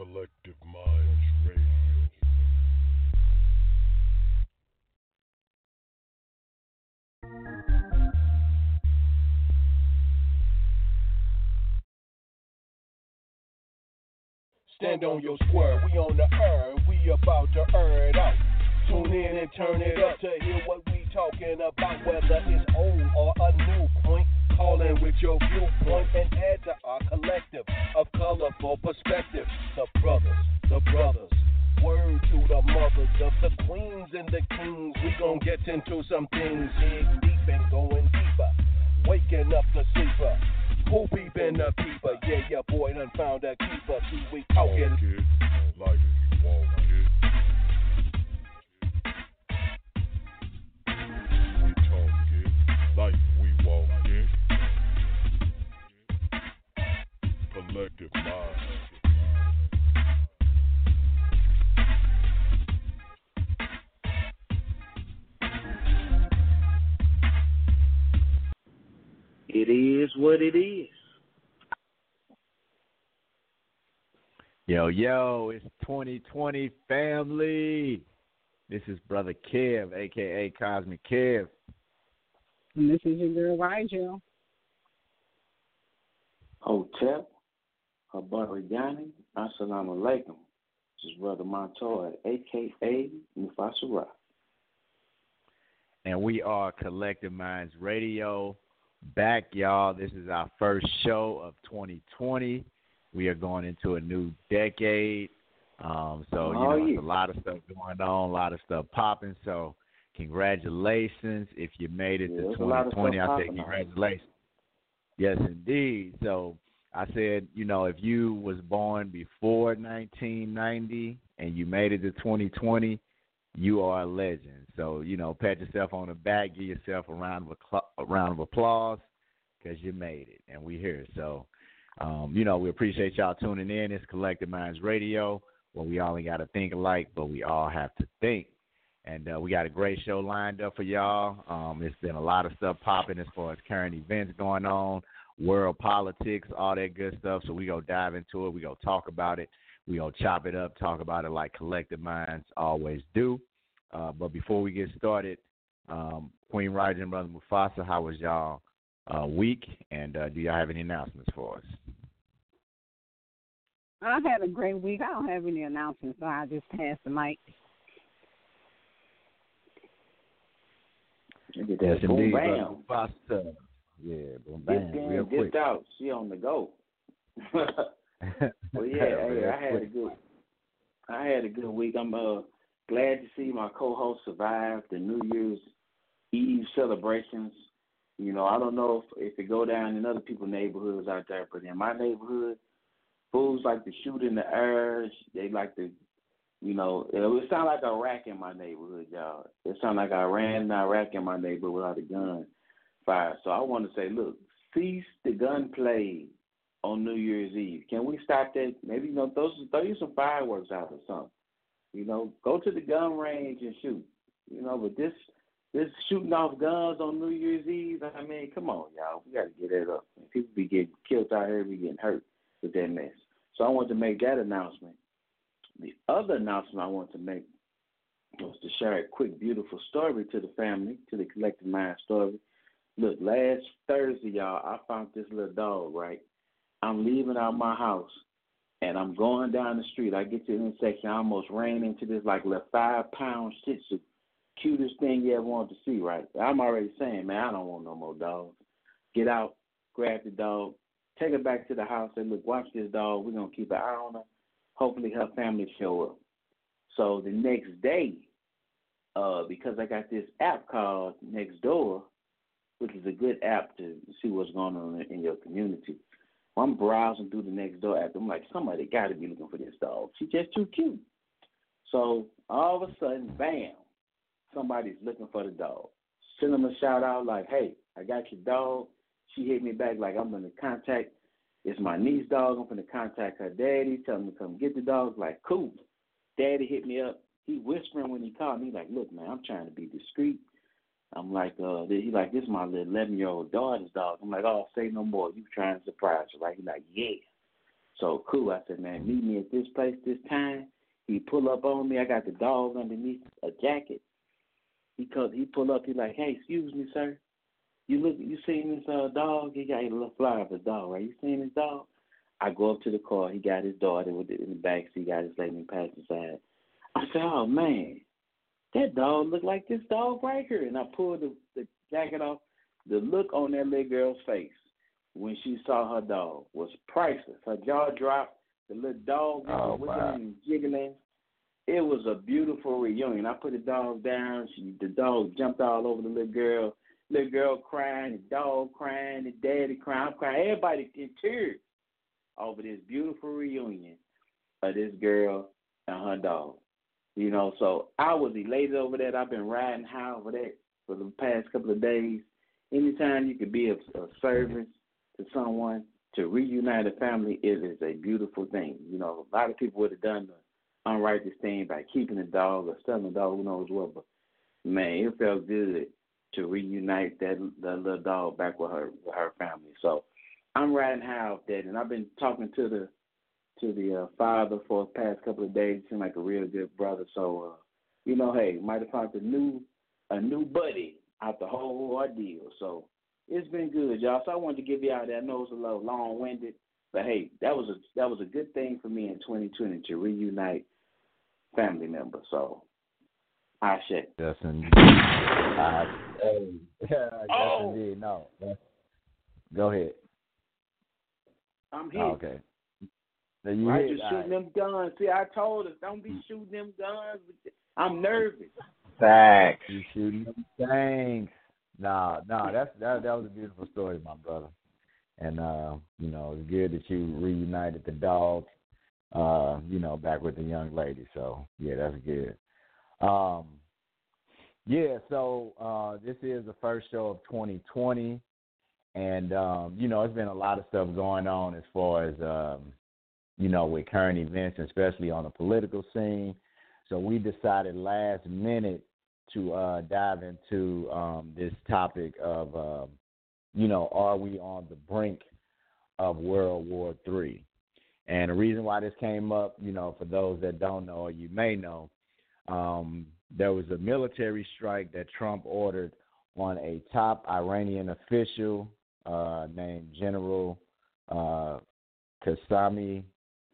Collective Minds Radio. Stand on your square, we on the earth, we about to earn it out. Tune in and turn it up to hear what we talking about, whether it's old or a new point. Call in with your viewpoint and add to our collective of colorful perspective. The brothers, word to the mothers of the queens and the kings. We gon' get into some things, dig deep and going deeper. Waking up the sleeper. Who peepin' the peeper? Yeah, your boy done found a keeper. See, we talking like you want it. We talking like we want it. Collective mind. It is what it is. Yo, it's 2020 family. This is Brother Kev, a.k.a. Cosmic Kev. And this is your girl, Rigel. Hotep, Habarigani, Assalamu alaikum. This is Brother Montoya, a.k.a. Mufasara. And we are Collective Minds Radio. Back, y'all. This is our first show of 2020. We are going into a new decade. There's a lot of stuff going on, a lot of stuff popping. So, congratulations. If you made it to 2020, I say congratulations. Yes, indeed. So, I said, if you was born before 1990 and you made it to 2020, you are a legend. So, pat yourself on the back, give yourself a round of applause because you made it, and we here. So, we appreciate y'all tuning in. It's Collective Minds Radio, where we all ain't got to think alike, but we all have to think. And we got a great show lined up for y'all. It's been a lot of stuff popping as far as current events going on, world politics, all that good stuff. So we going to dive into it. We going to talk about it. We going to chop it up, talk about it like Collective Minds always do. But before we get started, Queen Raja and Brother Mufasa, how was y'all week? And do y'all have any announcements for us? I had a great week. I don't have any announcements, so I just pass the mic. Yes, indeed, Brother Mufasa. Yeah, boom, bam, real quick. Dipped out. She on the go. Well, yeah, I had a good week. I'm glad to see my co-host survive the New Year's Eve celebrations. I don't know if it go down in other people's neighborhoods out there, but in my neighborhood, fools like to shoot in the air. They like to, it sound like Iraq in my neighborhood, y'all. It sound like Iran and Iraq in my neighborhood without a gun fire. So I want to say, look, cease the gunplay on New Year's Eve. Can we stop that? Maybe, throw you some fireworks out or something. Go to the gun range and shoot. But this shooting off guns on New Year's Eve, I mean, come on, y'all. We got to get that up. People be getting killed out here, be getting hurt with that mess. So I want to make that announcement. The other announcement I want to make was to share a quick, beautiful story to the family, to the Collective Mind story. Look, last Thursday, y'all, I found this little dog, right? I'm leaving out my house, and I'm going down the street. I get to the intersection. I almost ran into this, little 5-pound Shih Tzu. Cutest thing you ever wanted to see, right? I'm already saying, man, I don't want no more dogs. Get out, grab the dog, take her back to the house, say, look, watch this dog. We're going to keep an eye on her. Hopefully her family show up. So the next day, because I got this app called Nextdoor, which is a good app to see what's going on in your community. I'm browsing through the Nextdoor app. I'm like, somebody got to be looking for this dog. She's just too cute. So all of a sudden, bam, somebody's looking for the dog. Send them a shout out like, hey, I got your dog. She hit me back like I'm going to contact. It's my niece dog. I'm going to contact her daddy, tell him to come get the dog. Like, cool. Daddy hit me up. He whispering when he called me like, look, man, I'm trying to be discreet. I'm like, he's like, this is my little 11-year-old daughter's dog. I'm like, oh, say no more. You trying to surprise her, right? He's like, yeah. So cool. I said, man, meet me at this place this time. He pull up on me. I got the dog underneath a jacket. He pull up. He like, hey, excuse me, sir. You seen this dog? He got a little flyer of his dog, right? You seen his dog? I go up to the car. He got his daughter in the back seat. Got his lady in the passenger side. I said, oh man, that dog look like this dog right here. And I pulled the jacket off. The look on that little girl's face when she saw her dog was priceless. Her jaw dropped. The little dog was wiggling and jiggling. It was a beautiful reunion. I put the dog down. The dog jumped all over the little girl. Little girl crying, the dog crying, the daddy crying, I'm crying. Everybody in tears over this beautiful reunion of this girl and her dog. You know, so I was elated over that. I've been riding high over that for the past couple of days. Anytime you can be of service to someone, to reunite a family, it is a beautiful thing. You know, a lot of people would have done the unrighteous thing by keeping the dog or selling the dog, who knows what, but man, it felt good to reunite that little dog back with her family. So I'm riding high off that, and I've been talking to the father for the past couple of days. Seemed like a real good brother. So you know, hey, might have found a new buddy out the whole ordeal. So it's been good, y'all. So I wanted to give you out that. I know it's a little long-winded, but hey, that was a good thing for me in 2020 to reunite family members. So I share. Yes, indeed. Yes, indeed. No. Go ahead. I'm here. Okay. Why you shooting them guns? See, I told us, don't be shooting them guns. I'm nervous. Facts. You shooting them things. No, that was a beautiful story, my brother. And, you know, it's good that you reunited the dog, you know, back with the young lady. So, yeah, that's good. Yeah, so this is the first show of 2020, and, you know, it's been a lot of stuff going on as far as, you know, with current events, especially on the political scene. So we decided last minute to dive into this topic of, you know, are we on the brink of World War III? And the reason why this came up, you know, for those that don't know or you may know, there was a military strike that Trump ordered on a top Iranian official named General Qassem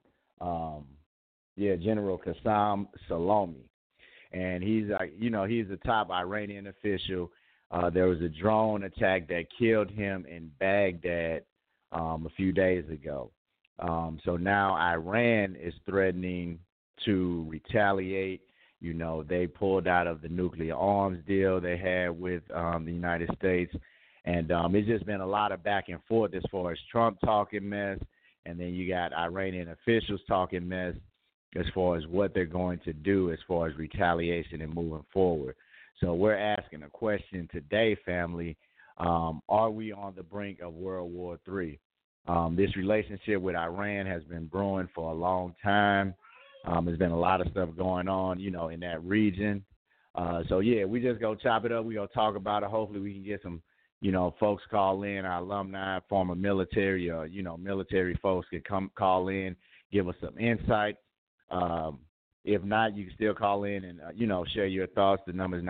Soleimani. And he's a top Iranian official. There was a drone attack that killed him in Baghdad a few days ago. So now Iran is threatening to retaliate. You know, they pulled out of the nuclear arms deal they had with the United States. And it's just been a lot of back and forth as far as Trump talking mess, and then you got Iranian officials talking mess as far as what they're going to do as far as retaliation and moving forward. So we're asking a question today, family. Are we on the brink of World War III? This relationship with Iran has been brewing for a long time. There's been a lot of stuff going on, you know, in that region. So, yeah, we just go chop it up. We go talk about it. Hopefully we can get some, you know, folks call in, our alumni, former military, or, you know, military folks can come call in, give us some insight. If not, you can still call in and, you know, share your thoughts. The number is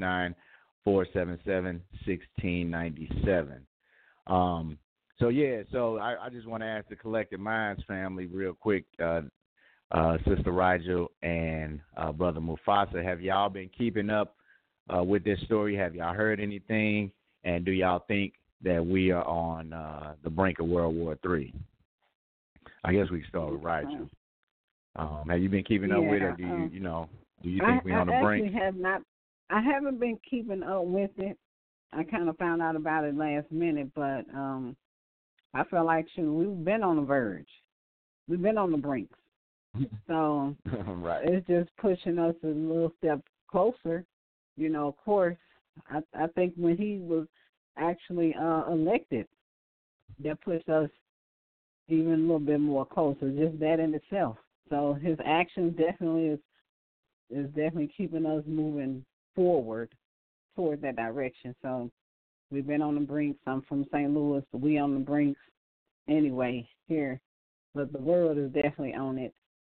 929-477-1697. So I just want to ask the Collective Minds family real quick, Sister Rigel and Brother Mufasa, have y'all been keeping up with this story? Have y'all heard anything? And do y'all think that we are on the brink of World War III? I guess we can start with Rigel. Have you been keeping up with it? Or do you think we're on the brink? I haven't been keeping up with it. I kind of found out about it last minute, but I feel like we've been on the verge. We've been on the brink. So right. It's just pushing us a little step closer. You know, of course, I think when he was actually elected, that pushed us even a little bit more closer, just that in itself. So his actions definitely is definitely keeping us moving forward toward that direction. So we've been on the brink. I'm from St. Louis, but we on the brink anyway here but the world is definitely on it.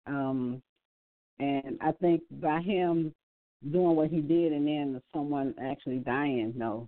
And I think by him doing what he did and then someone actually dying,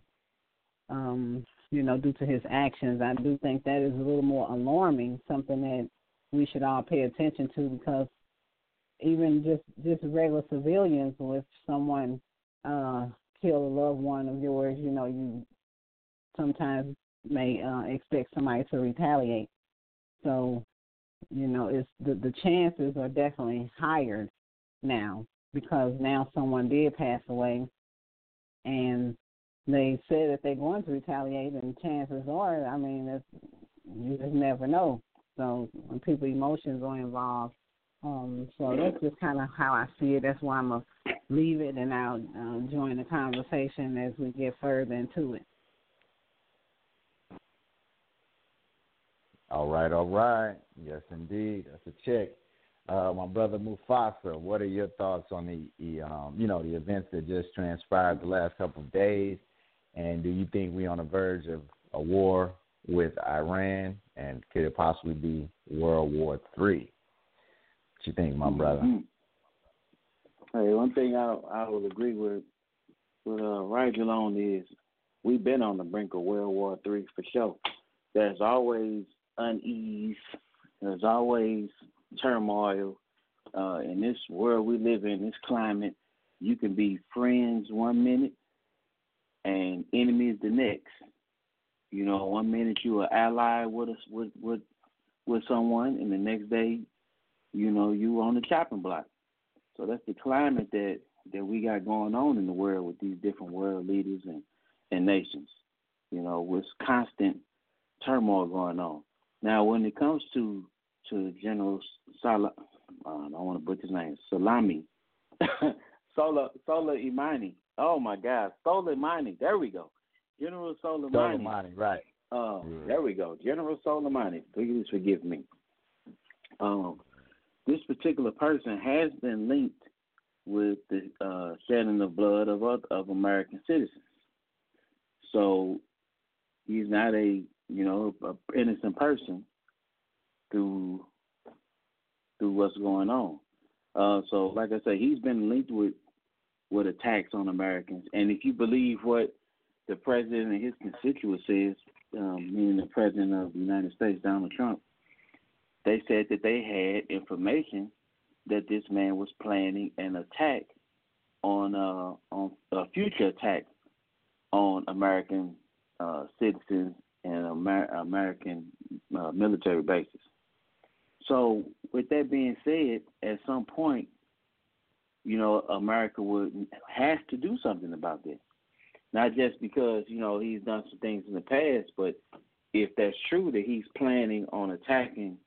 due to his actions, I do think that is a little more alarming, something that we should all pay attention to, because even just regular civilians, if someone kill a loved one of yours, you sometimes may expect somebody to retaliate. So, it's the chances are definitely higher now, because now someone did pass away and they said that they're going to retaliate, and chances are, you just never know. So when people's emotions are involved, so that's just kind of how I see it. That's why I'm going to leave it, and I'll join the conversation as we get further into it. All right. Yes, indeed. That's a check. My brother Mufasa, what are your thoughts on the events that just transpired the last couple of days? And do you think we're on the verge of a war with Iran, and could it possibly be World War III? What you think, my brother? Hey, one thing I would agree with Rigel on is we've been on the brink of World War III for sure. There's always unease. There's always turmoil. In this world we live in, this climate, you can be friends 1 minute and enemies the next. 1 minute you are allied with someone, and the next day, you on the chopping block. So that's the climate that we got going on in the world with these different world leaders and nations. With constant turmoil going on. Now, when it comes to General I don't want to butcher his name, Soleimani. Oh my God, Soleimani. There we go. General Soleimani. Soleimani, right. There we go. General Soleimani. Please forgive me. This particular person has been linked with the shedding of blood of American citizens. So he's not a innocent person through what's going on. So like I say, he's been linked with attacks on Americans. And if you believe what the president and his constituents says, meaning the president of the United States, Donald Trump, they said that they had information that this man was planning an attack on a future attack on American citizens and American military bases. So with that being said, at some point, America has to do something about this. Not just because, he's done some things in the past, but if that's true that he's planning on attacking,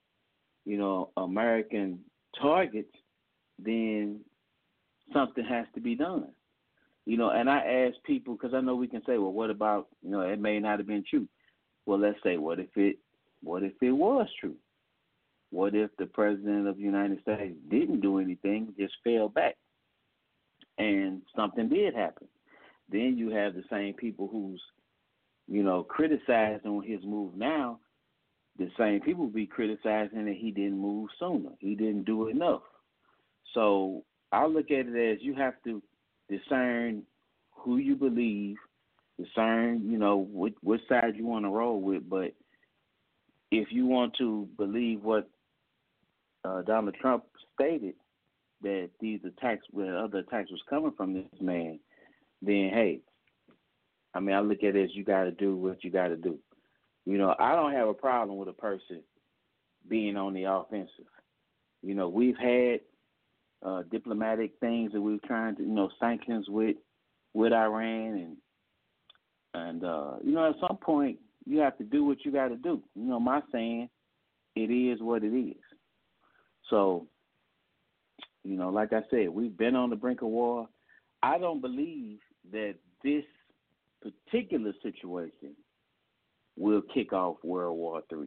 American targets, then something has to be done. And I ask people, because I know we can say, well, what about, it may not have been true. Well, let's say, what if it was true? What if the president of the United States didn't do anything, just fell back, and something did happen? Then you have the same people who's, criticizing on his move now. The same people be criticizing that he didn't move sooner. He didn't do enough. So I look at it as you have to discern who you believe, discern, which side you want to roll with. But if you want to believe what Donald Trump stated, that these attacks, where other attacks was coming from this man, then hey, I look at it as you got to do what you got to do. I don't have a problem with a person being on the offensive. We've had diplomatic things that we've trying to, sanctions with Iran, and at some point you have to do what you got to do. My saying, it is what it is. So, like I said, we've been on the brink of war. I don't believe that this particular situation will kick off World War III.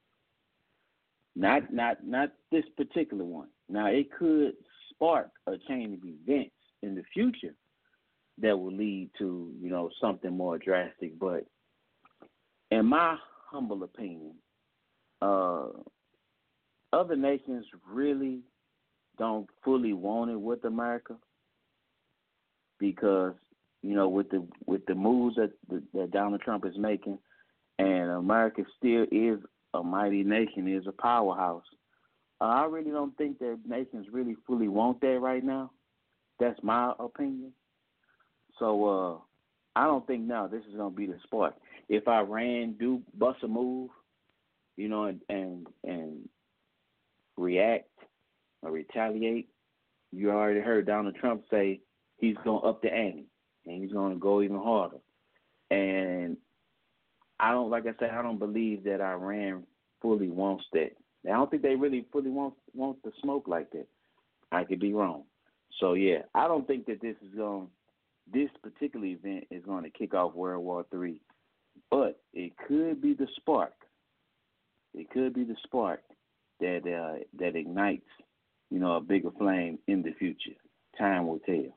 Not this particular one. Now, it could spark a chain of events in the future that will lead to, something more drastic. But in my humble opinion, other nations really don't fully want it with America because, with the moves that Donald Trump is making, and America still is a mighty nation, is a powerhouse. I really don't think that nations really fully want that right now. That's my opinion. So I don't think now this is going to be the spark. If Iran do bust a move, and react or retaliate, you already heard Donald Trump say he's going to up the ante and he's going to go even harder. And I don't believe that Iran fully wants that. I don't think they really fully want the smoke like that. I could be wrong. So yeah, I don't think that this particular event is going to kick off World War III, but it could be the spark. It could be the spark that ignites, a bigger flame in the future. Time will tell.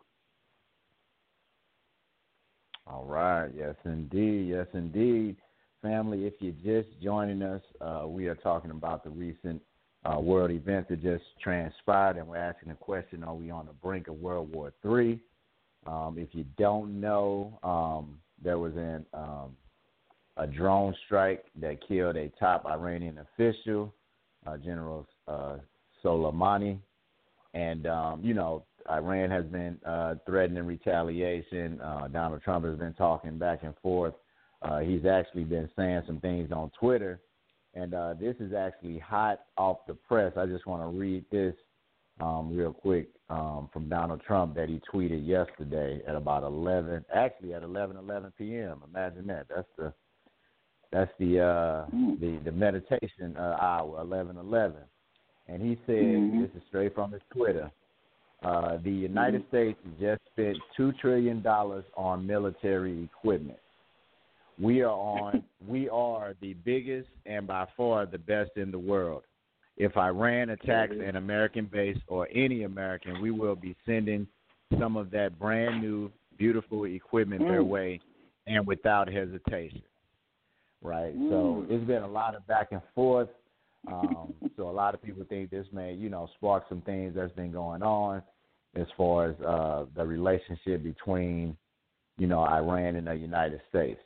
All right. Yes, indeed. Yes, indeed. Family, if you're just joining us, we are talking about the recent world events that just transpired, and we're asking the question, are we on the brink of World War III? If you don't know, there was a drone strike that killed a top Iranian official, General Soleimani. And, Iran has been threatening retaliation. Donald Trump has been talking back and forth. He's actually been saying some things on Twitter. And this is actually hot off the press. I just want to read this real quick from Donald Trump that he tweeted yesterday at about 11 p.m. Imagine that. That's the meditation hour, 11:11. And he said, this is straight from his Twitter, the United States just spent $2 trillion on military equipment. We are the biggest and by far the best in the world. If Iran attacks an American base or any American, we will be sending some of that brand new, beautiful equipment their way and without hesitation. Right? So it's been a lot of back and forth. So a lot of people think this may, spark some things that's been going on as far as the relationship between, Iran and the United States.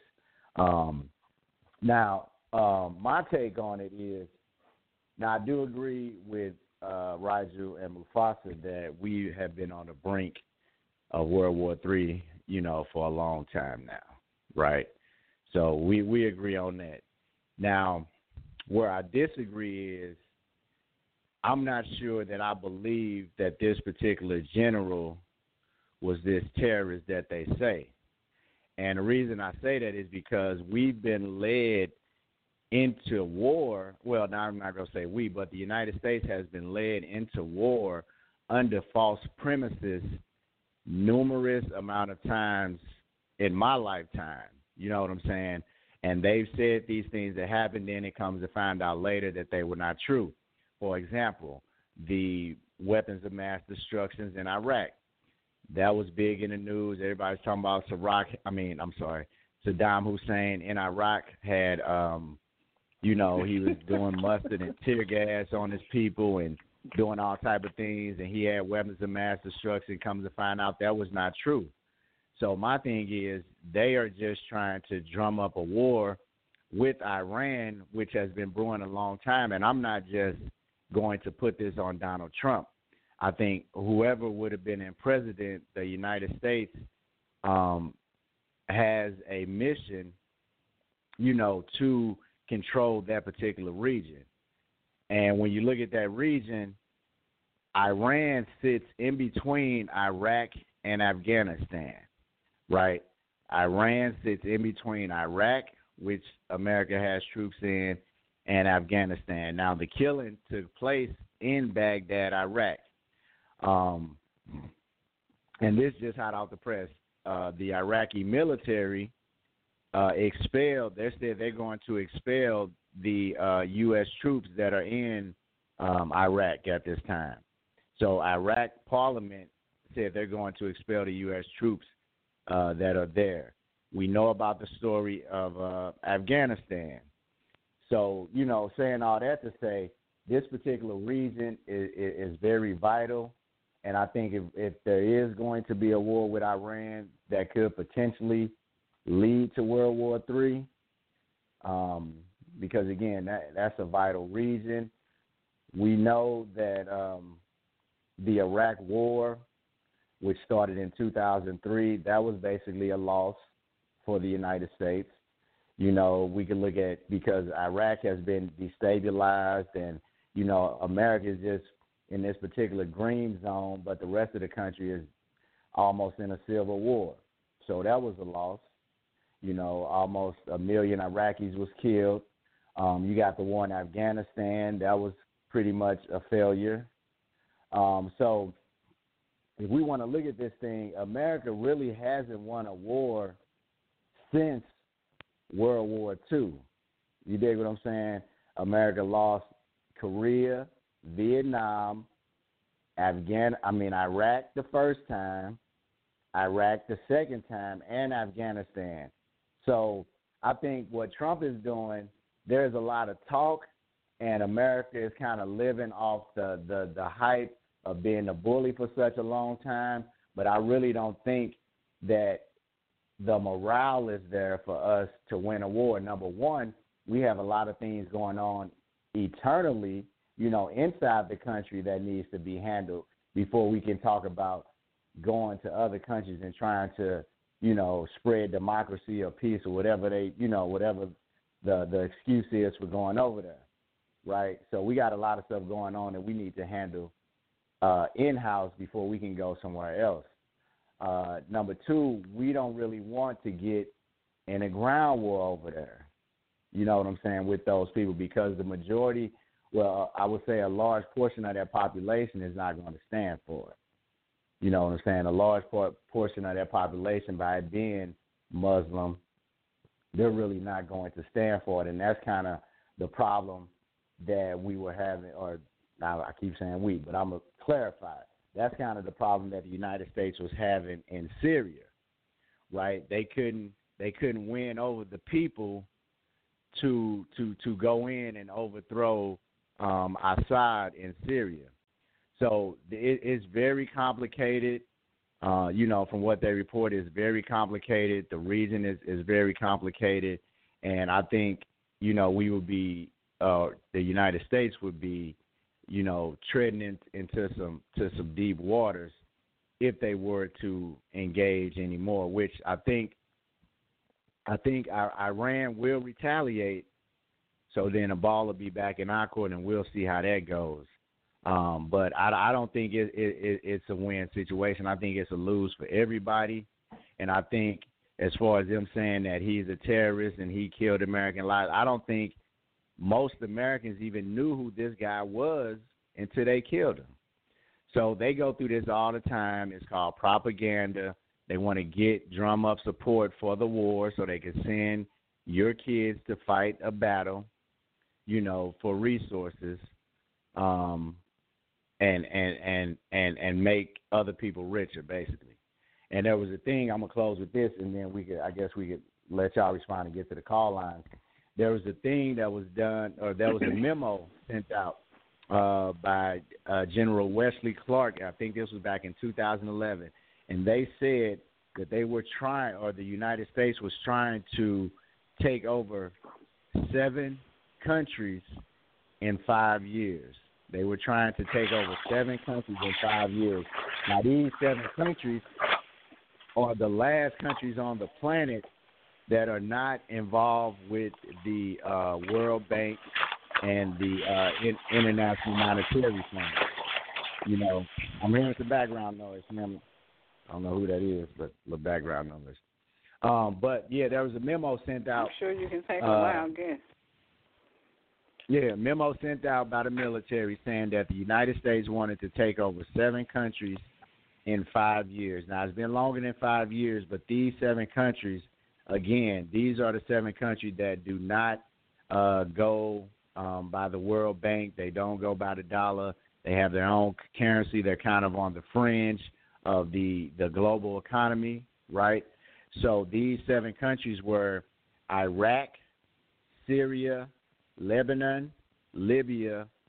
Now, my take on it is, now I do agree with Raju and Mufasa that we have been on the brink of World War III, for a long time now, right? So we agree on that. Now, where I disagree is I'm not sure that I believe that this particular general was this terrorist that they say. And the reason I say that is because we've been led into war. Well, now I'm not going to say we, but the United States has been led into war under false premises numerous amount of times in my lifetime. You know what I'm saying? And they've said these things that happened, then it comes to find out later that they were not true. For example, the weapons of mass destruction in Iraq. That was big in the news. Everybody's talking about Saddam Hussein in Iraq had, he was doing mustard and tear gas on his people and doing all type of things, and he had weapons of mass destruction. Comes to find out that was not true. So my thing is they are just trying to drum up a war with Iran, which has been brewing a long time. And I'm not just going to put this on Donald Trump. I think whoever would have been in president, the United States, has a mission, to control that particular region. And when you look at that region, Iran sits in between Iraq and Afghanistan. Right, Iran sits in between Iraq, which America has troops in, and Afghanistan. Now, the killing took place in Baghdad, Iraq. And this just hot off the press. The Iraqi military expelled. They said they're going to expel the U.S. troops that are in Iraq at this time. So Iraq Parliament said they're going to expel the U.S. troops that are there. We know about the story of Afghanistan. So, saying all that to say, this particular reason is very vital. And I think if there is going to be a war with Iran that could potentially lead to World War III, because, again, that's a vital reason. We know that the Iraq War, which started in 2003, that was basically a loss for the United States. You know, we can look at, because Iraq has been destabilized and, you know, America is just in this particular green zone, but the rest of the country is almost in a civil war. So that was a loss. You know, almost 1 million Iraqis was killed. You got the war in Afghanistan. That was pretty much a failure. So if we want to look at this thing, America really hasn't won a war since World War II. You dig what I'm saying? America lost Korea, Vietnam, Iraq the first time, Iraq the second time, and Afghanistan. So I think what Trump is doing, there's a lot of talk, and America is kind of living off the hype of being a bully for such a long time. But I really don't think that the morale is there for us to win a war. Number one, we have a lot of things going on eternally, you know, inside the country that needs to be handled before we can talk about going to other countries and trying to, you know, spread democracy or peace or whatever whatever the excuse is for going over there, right? So we got a lot of stuff going on that we need to handle in-house before we can go somewhere else. Number two, we don't really want to get in a ground war over there, you know what I'm saying, with those people, because the majority, well, I would say a large portion of their population is not going to stand for it. You know what I'm saying? A large portion of their population, by it being Muslim, they're really not going to stand for it. And that's kind of the problem that we were having, or now I keep saying we, but I'm going to clarify. That's kind of the problem that the United States was having in Syria, right? They couldn't win over the people to go in and overthrow Assad in Syria. So it's very complicated. You know, from what they report, it's very complicated. The reason is very complicated. And I think, you know, we would be, the United States would be, you know, treading into some deep waters if they were to engage anymore, which I think Iran will retaliate. So then the ball will be back in our court, and we'll see how that goes. But I don't think it's a win situation. I think it's a lose for everybody. And I think as far as them saying that he's a terrorist and he killed American lives, I don't think most Americans even knew who this guy was until they killed him. So they go through this all the time. It's called propaganda. They want to drum up support for the war so they can send your kids to fight a battle, you know, for resources, and make other people richer, basically. And there was a thing, I'm gonna close with this, and then we could let y'all respond and get to the call lines. There was a thing that was done, or there was a memo sent out by General Wesley Clark. I think this was back in 2011, and they said that they were trying, or the United States was trying to take over 7 countries in 5 years. They were trying to take over 7 countries in 5 years. Now, these 7 countries are the last countries on the planet that are not involved with the World Bank and the International Monetary Fund. You know, I'm hearing some background noise. I don't know who that is, but the background noise. But, yeah, there was a memo sent out. I'm sure you can take a loud guess. Yeah, a memo sent out by the military saying that the United States wanted to take over 7 countries in 5 years. Now, it's been longer than 5 years, but these 7 countries, again, these are the 7 countries that do not go by the World Bank. They don't go by the dollar. They have their own currency. They're kind of on the fringe of the global economy, right? So these 7 countries were Iraq, Syria, Lebanon, Libya,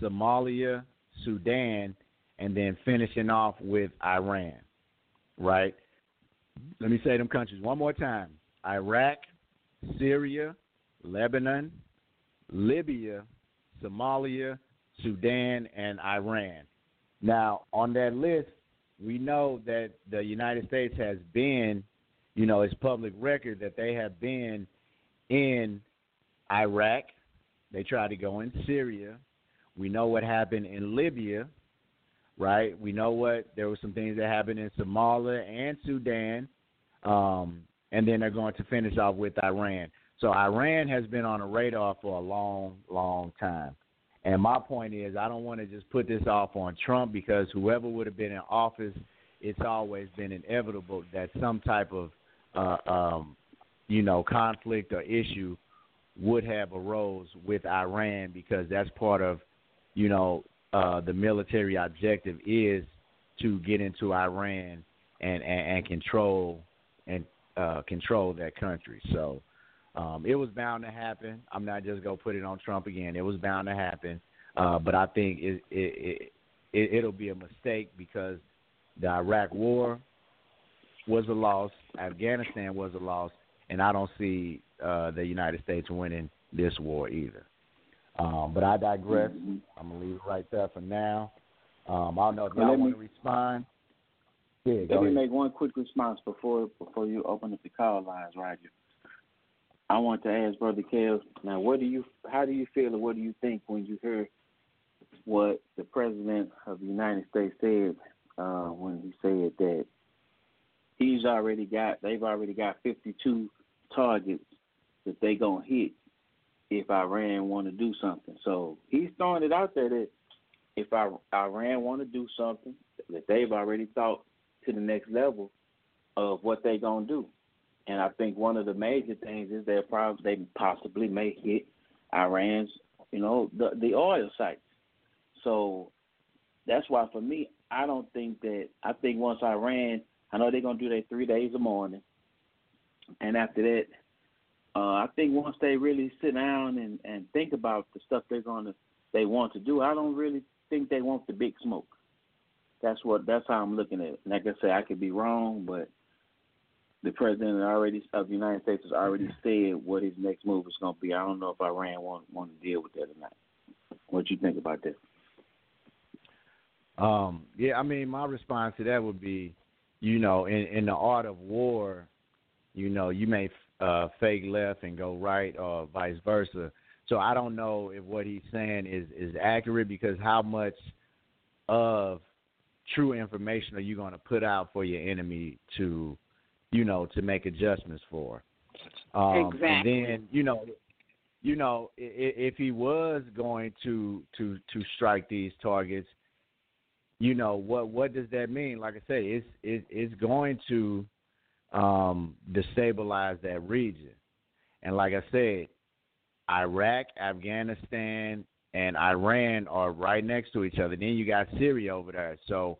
Somalia, Sudan, and then finishing off with Iran, right? Let me say them countries one more time. Iraq, Syria, Lebanon, Libya, Somalia, Sudan, and Iran. Now, on that list, we know that the United States has been, it's public record that they have been in Iraq. They tried to go in Syria. We know what happened in Libya, right? We know there were some things that happened in Somalia and Sudan, and then they're going to finish off with Iran. So Iran has been on the radar for a long, long time. And my point is, I don't want to just put this off on Trump, because whoever would have been in office, it's always been inevitable that some type of, conflict or issue would have arose with Iran, because that's part of, the military objective is to get into Iran and control that country. So it was bound to happen. I'm not just going to put it on Trump again. It was bound to happen. But I think it'll be a mistake, because the Iraq war was a loss. Afghanistan was a loss. And I don't see the United States winning this war either. But I digress. I'm going to leave it right there for now. I don't know if y'all want to respond. Yeah, let me make one quick response before you open up the call lines, Roger. I want to ask Brother Kev, now how do you feel, or what do you think when you hear what the President of the United States said when he said that they've already got 52 targets that they gonna hit if Iran want to do something. So he's throwing it out there that if Iran want to do something, that they've already thought to the next level of what they gonna do. And I think one of the major things is they possibly may hit Iran's, the oil sites. So that's why, for me, I think once Iran, I know they're going to do their 3 days of mourning. And after that, I think once they really sit down and think about the stuff they want to do, I don't really think they want the big smoke. That's how I'm looking at it. Like I said, I could be wrong, but the president of the United States has already said what his next move is going to be. I don't know if Iran want to deal with that or not. What you think about that? My response to that would be, in the art of war, you may fake left and go right, or vice versa. So I don't know if what he's saying is accurate, because how much of true information are you going to put out for your enemy to make adjustments for? Exactly. And then, if he was going to strike these targets, what does that mean? Like I say, it's going to destabilize that region. And like I said, Iraq, Afghanistan, and Iran are right next to each other. Then you got Syria over there. So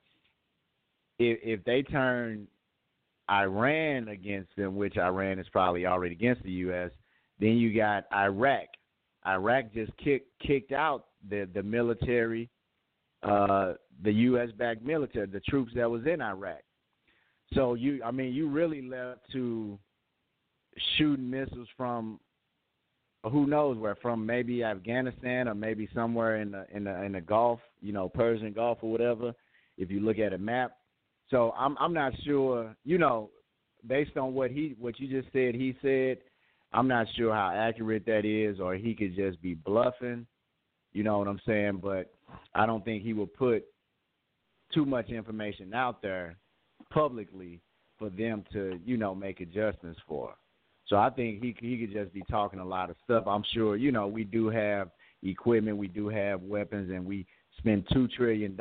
if they turn Iran against them, which Iran is probably already against the U.S., then you got Iraq. Iraq just kicked out the military, the U.S.-backed military, the troops that was in Iraq. So you really left to shooting missiles from who knows where, from maybe Afghanistan or maybe somewhere in the Gulf, Persian Gulf or whatever, if you look at a map. So I'm not sure, based on what you just said, he said, I'm not sure how accurate that is, or he could just be bluffing, you know what I'm saying? But I don't think he will put too much information out there publicly for them to, make adjustments for. So I think he could just be talking a lot of stuff. I'm sure, we do have equipment, we do have weapons, and we spend $2 trillion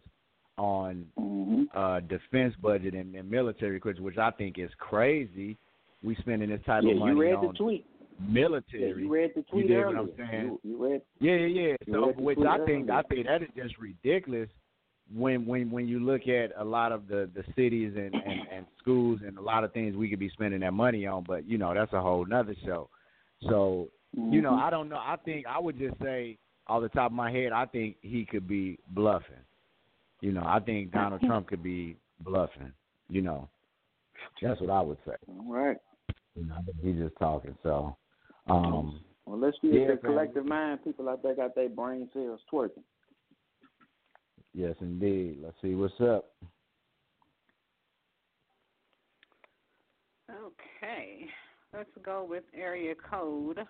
on defense budget and military equipment, which I think is crazy. We spending this type of money on the tweet. Military. You read the tweet you earlier. What I'm saying? You read. Yeah. So, which I think that is just ridiculous when you look at a lot of the cities and schools and a lot of things we could be spending that money on. But that's a whole nother show. So I don't know. I think I would just say off the top of my head, I think he could be bluffing. You know, I think Donald Trump could be bluffing. You know, that's what I would say. All right. You know, I think he's just talking. So, well, let's see if the collective mind, people out there got their brain cells twerking. Yes, indeed. Let's see what's up. Okay. Let's go with area code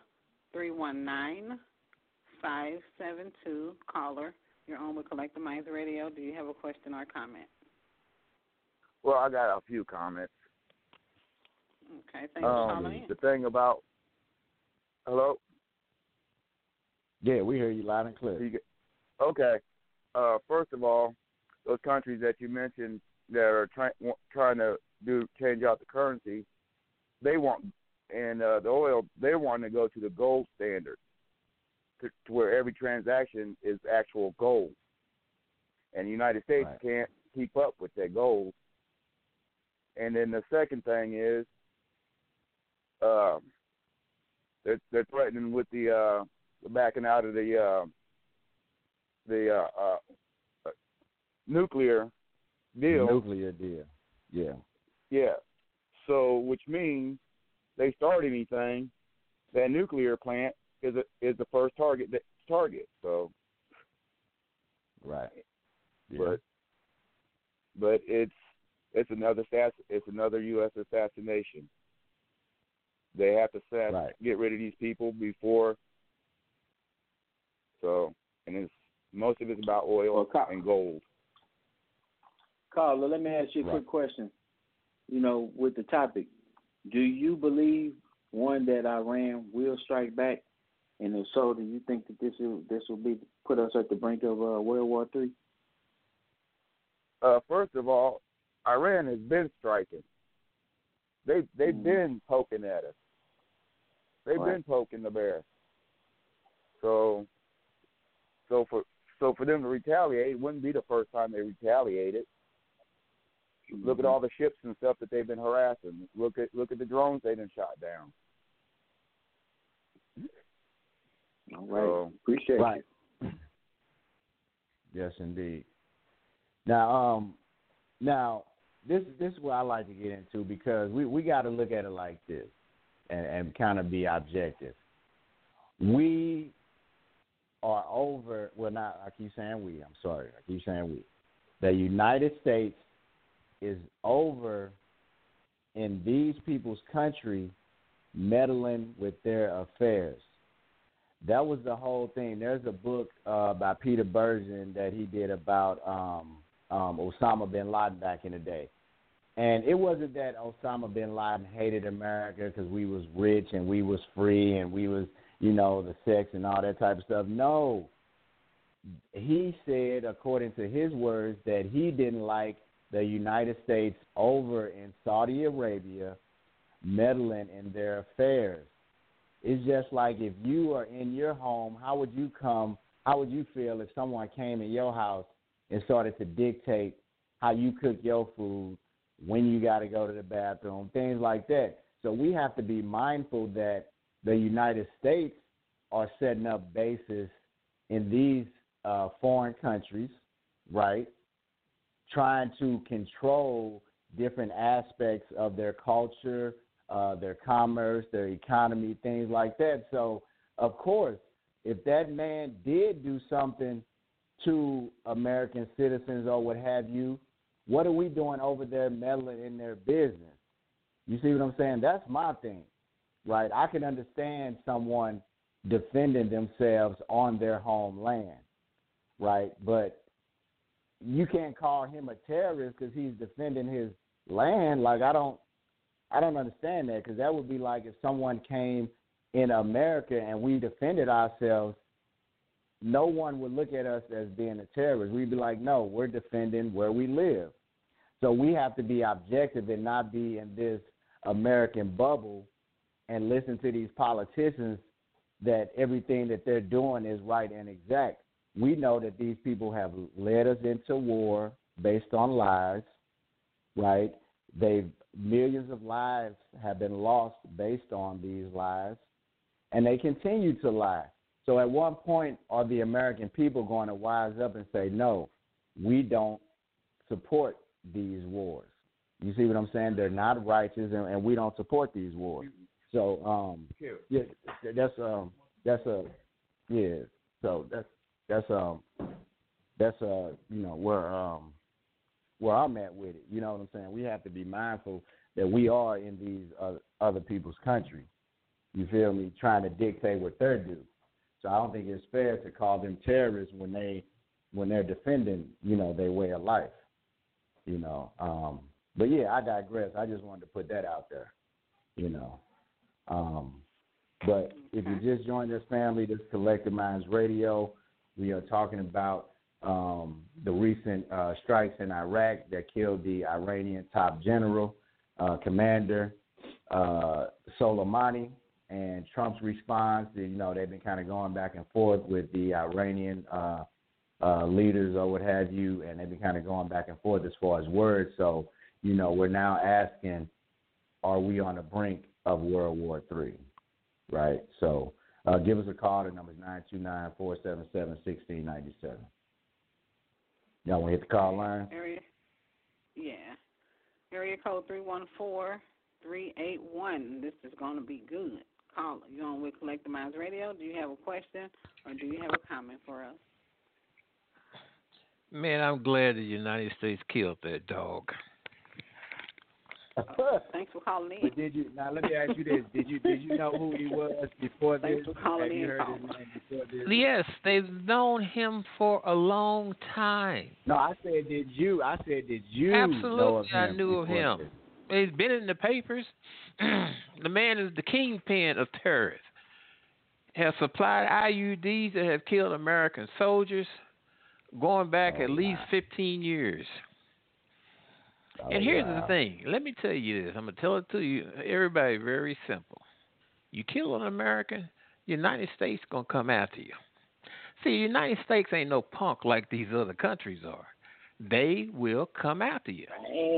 319-572. Caller, you're on with Collective Minds Radio. Do you have a question or comment? Well, I got a few comments. Okay, thanks for calling in. The thing about... Hello? Yeah, we hear you loud and clear. Okay. First of all, those countries that you mentioned that are trying to change out the currency, they want, and the oil, they want to go to the gold standard, to where every transaction is actual gold. And the United States can't keep up with that gold. And then the second thing is, they're threatening with the backing out of the nuclear deal. Nuclear deal. Yeah. Yeah. So, which means they start anything, that nuclear plant is the first target. So. Right. Yeah. But it's another U.S. assassination. They have to get rid of these people before. So, and most of it's about oil and gold. Carla, let me ask you a quick question. You know, with the topic, do you believe, one, that Iran will strike back? And if so, do you think that this will put us at the brink of World War III? First of all, Iran has been striking. They've been poking at us. They've been poking the bear. So for them to retaliate, it wouldn't be the first time they retaliated. Look at all the ships and stuff that they've been harassing. Look at the drones they've been shot down. All right. So, appreciate it. Yes, indeed. Now this is what I like to get into, because we got to look at it like this and kind of be objective. We are over. Well, not. I keep saying we. I'm sorry. I keep saying we. The United States is over in these people's country meddling with their affairs. That was the whole thing. There's a book by Peter Bergen that he did about Osama bin Laden back in the day. And it wasn't that Osama bin Laden hated America because we was rich and we was free and we was, the sex and all that type of stuff. No. He said, according to his words, that he didn't like the United States over in Saudi Arabia meddling in their affairs. It's just like if you are in your home, how would you feel if someone came in your house and started to dictate how you cook your food, when you got to go to the bathroom, things like that. So we have to be mindful that the United States are setting up bases in these foreign countries, right, trying to control different aspects of their culture, their commerce, their economy, things like that. So, of course, if that man did do something to American citizens or what have you, what are we doing over there meddling in their business? You see what I'm saying? That's my thing, right? I can understand someone defending themselves on their homeland, right? But you can't call him a terrorist because he's defending his land. Like, I don't understand that, because that would be like if someone came in America and we defended ourselves, no one would look at us as being a terrorist. We'd be like, no, we're defending where we live. So we have to be objective and not be in this American bubble and listen to these politicians that everything that they're doing is right and exact. We know that these people have led us into war based on lies, right? Millions of lives have been lost based on these lies, and they continue to lie. So at one point, are the American people going to wise up and say, no, we don't support these wars? You see what I'm saying? They're not righteous, and we don't support these wars. So, yeah, that's So that's where I'm at with it. You know what I'm saying? We have to be mindful that we are in these other people's country. You feel me? Trying to dictate what they're doing. So I don't think it's fair to call them terrorists when they're defending, their way of life. But yeah, I digress. I just wanted to put that out there. But if you just joined us, family, this is Collective Minds Radio. We are talking about the recent strikes in Iraq that killed the Iranian top general, Commander Soleimani, and Trump's response. They've been kind of going back and forth with the Iranian leaders or what have you, and they've been kind of going back and forth as far as words. So, we're now asking, are we on the brink of World War III? Right? So give us a call. The number is 929-477-1697. Y'all want to hit the call line? Area code 314-381. This is going to be good. Call. You on with Collective Minds Radio? Do you have a question or do you have a comment for us? Man, I'm glad the United States killed that dog. Thanks for calling in. But now let me ask you this: Did you know who he was before this? Thanks for calling in. Heard his name before this? Yes, they've known him for a long time. No, I said did you? Absolutely, know of him I knew of him. This? He's been in the papers. The man is the kingpin of terrorists. Has supplied IUDs that have killed American soldiers, going back at least 15 years. And here's the thing. Let me tell you this. I'm going to tell it to you, everybody, very simple. You kill an American, the United States going to come after you. See, the United States ain't no punk like these other countries are. They will come after you.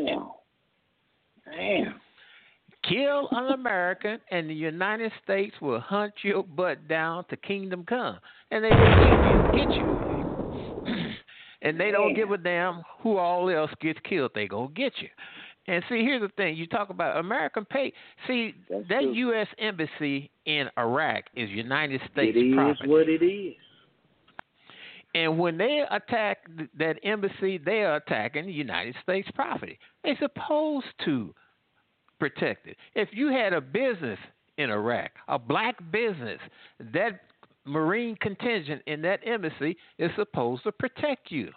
Damn. Kill an American, and the United States will hunt your butt down to kingdom come. And they will get you. And they don't give a damn who all else gets killed. They gonna get you. And see, here's the thing. You talk about American pay. See, That's that true. U.S. embassy in Iraq is United States property. property. It is what it is. And when they attack that embassy, they are attacking the United States property. They're supposed to protect it. If you had a business in Iraq, a black business, that Marine contingent in that embassy is supposed to protect you.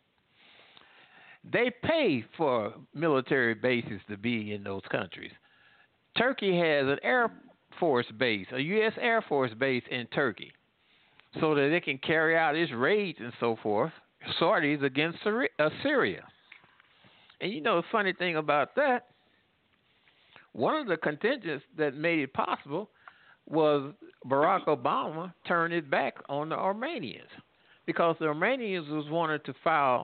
They pay for military bases to be in those countries. Turkey has an Air Force base, a U.S. Air Force base in Turkey, so that it can carry out its raids and so forth, sorties against Syria. And the funny thing about that, one of the contingents that made it possible was Barack Obama turned it back on the Armenians, because the Armenians was wanted to file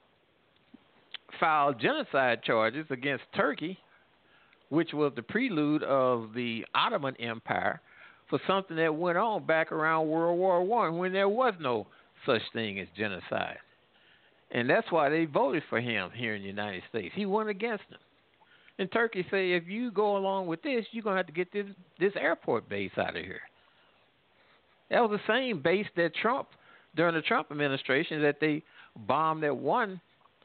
genocide charges against Turkey, which was the prelude of the Ottoman Empire, for something that went on back around World War I when there was no such thing as genocide. And that's why they voted for him here in the United States. He went against them. And Turkey said, if you go along with this, you're going to have to get this airport base out of here. That was the same base that during the Trump administration, that they bombed that one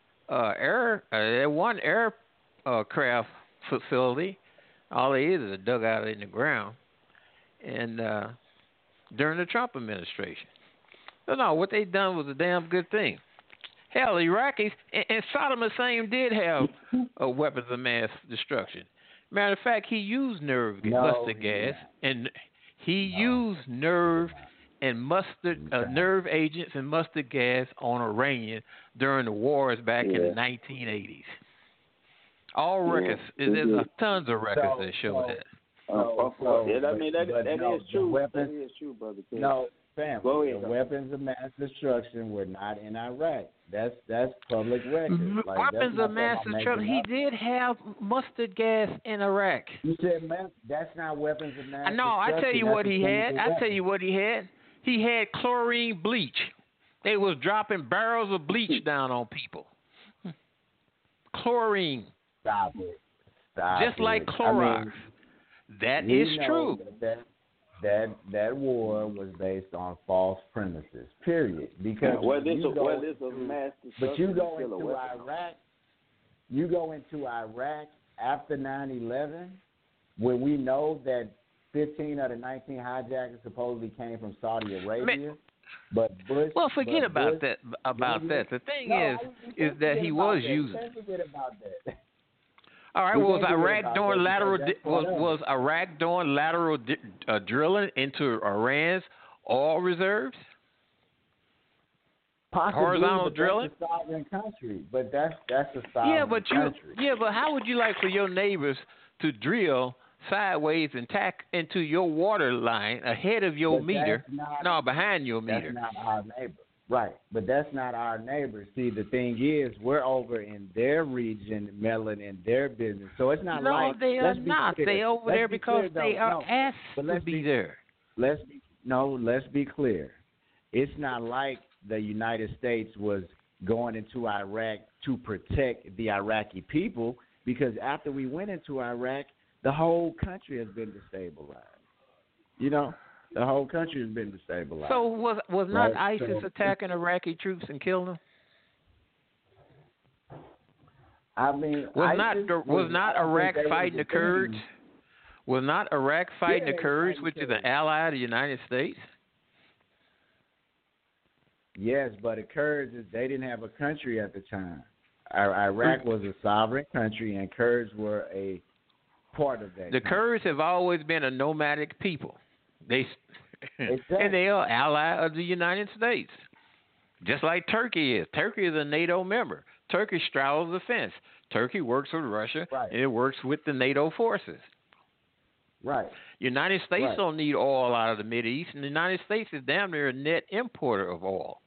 aircraft facility. All it is a dugout in the ground. And during the Trump administration. No, what they done was a damn good thing. Hell, the Iraqis and Saddam Hussein did have weapons of mass destruction. Matter of fact, he used nerve gas, and he used nerve agents and mustard gas on Iranian during the wars back in the 1980s. All records, there's tons of records that show that. That is true. Weapons, that is true, brother. No, fam. Go ahead, the weapons of mass destruction were not in Iraq. That's public record. Weapons of mass destruction. He did have mustard gas in Iraq. You said that's not weapons of mass destruction. No, I tell you what he had. He had chlorine bleach. They was dropping barrels of bleach down on people. Chlorine. Stop it. Just like Clorox. That is true. That war was based on false premises. Period. Because you go into Iraq. You go into Iraq after 9/11, when we know that 15 of the 19 hijackers supposedly came from Saudi Arabia. But Bush. Well, forget about that. The thing is that he was using. Forget about that. All right. Was Iraq doing lateral drilling into Iran's oil reserves? Possibly, horizontal drilling. That's a sovereign country, but that's a sovereign country. But how would you like for your neighbors to drill sideways and tack into your water line ahead of your meter? Behind your meter. That's not our neighbor. Right, but that's not our neighbor. See, the thing is, we're over in their region, meddling in their business. So it's not like... No, they are not. They over there because they are asked to be there. Let's be clear. It's not like the United States was going into Iraq to protect the Iraqi people, because after we went into Iraq, the whole country has been destabilized. You know? The whole country has been destabilized. So was not ISIS attacking Iraqi troops and killing them? I mean, was not Iraq fighting the Kurds? Was not Iraq fighting the Kurds, which is an ally of the United States? Yes, but the Kurds, they didn't have a country at the time. Iraq was a sovereign country, and Kurds were a part of that. The Kurds have always been a nomadic people. And they are ally of the United States, just like Turkey is. Turkey is a NATO member. Turkey straddles the fence. Turkey works with Russia, and it works with the NATO forces. Right. United States don't need oil out of the Mideast, and the United States is damn near a net importer of oil.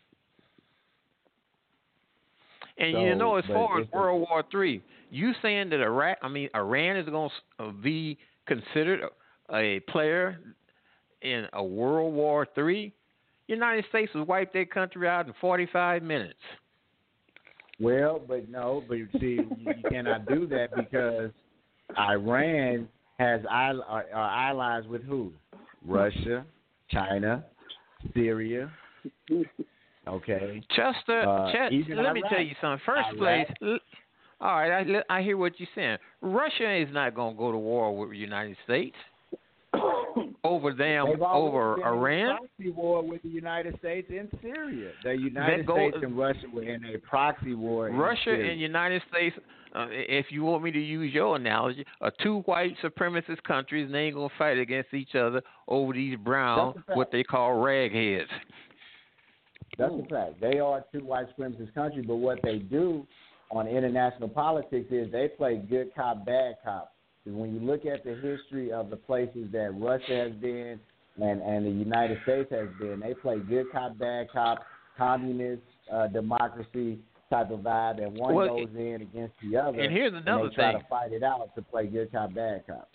And as far as World War III, you saying that Iran is going to be considered a player in a World War III? United States will wipe their country out in 45 minutes. Well, but you see, you cannot do that because Iran has allies with who? Russia, China, Syria. Okay. Chester, let me tell you something. First place, all right, I hear what you're saying. Russia is not going to go to war with the United States over Iran. Proxy war with the United States in Syria. The United States and Russia were in a proxy war. Russia and United States, if you want me to use your analogy, are two white supremacist countries, and they ain't going to fight against each other over these brown, what they call ragheads. That's a fact. They are two white supremacist countries, but what they do on international politics is they play good cop, bad cop. Because when you look at the history of the places that Russia has been and the United States has been, they play good cop, bad cop, communist, democracy type of vibe, and one goes in against the other. And here's another and they try to fight it out to play good cop, bad cop.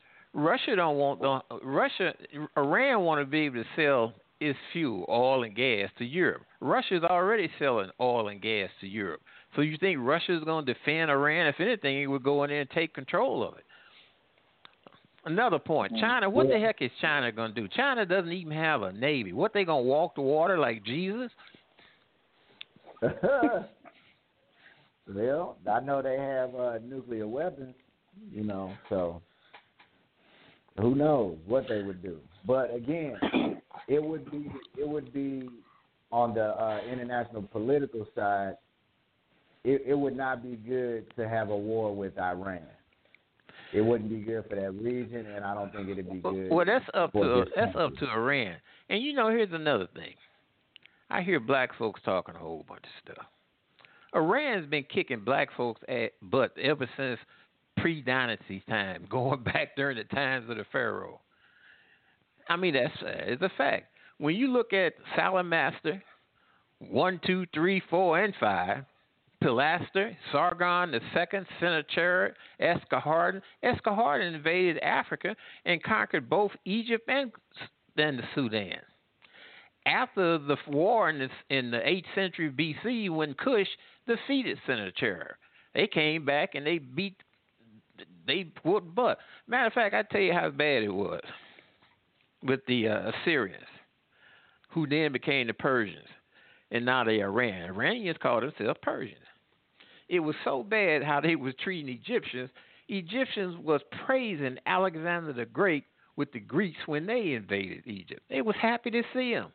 Iran want to be able to sell its fuel, oil and gas, to Europe. Russia's already selling oil and gas to Europe. So you think Russia's going to defend Iran? If anything, it would go in there and take control of it. Another point, China, what the heck is China going to do? China doesn't even have a navy. What, they going to walk the water like Jesus? Well, I know they have nuclear weapons, so who knows what they would do. But again, it would be on the international political side, it would not be good to have a war with Iran. It wouldn't be good for that region, and I don't think it'd be good. Well, that's up to Iran. And here's another thing. I hear black folks talking a whole bunch of stuff. Iran's been kicking black folks' butt ever since pre-dynasty time, going back during the times of the Pharaoh. I mean, it's a fact. When you look at Salamaster, 1, 2, 3, 4, and 5, Pilaster, Sargon II, Sennacherib, Esarhaddon. Esarhaddon invaded Africa and conquered both Egypt and then the Sudan. after the war in the 8th century BC, when Cush defeated Sennacherib. They came back and they whooped butt. Matter of fact, I tell you how bad it was with the Assyrians, who then became the Persians, and now they Iran. Iranians called themselves Persians. It was so bad how they was treating Egyptians. Egyptians was praising Alexander the Great with the Greeks when they invaded Egypt. They was happy to see him.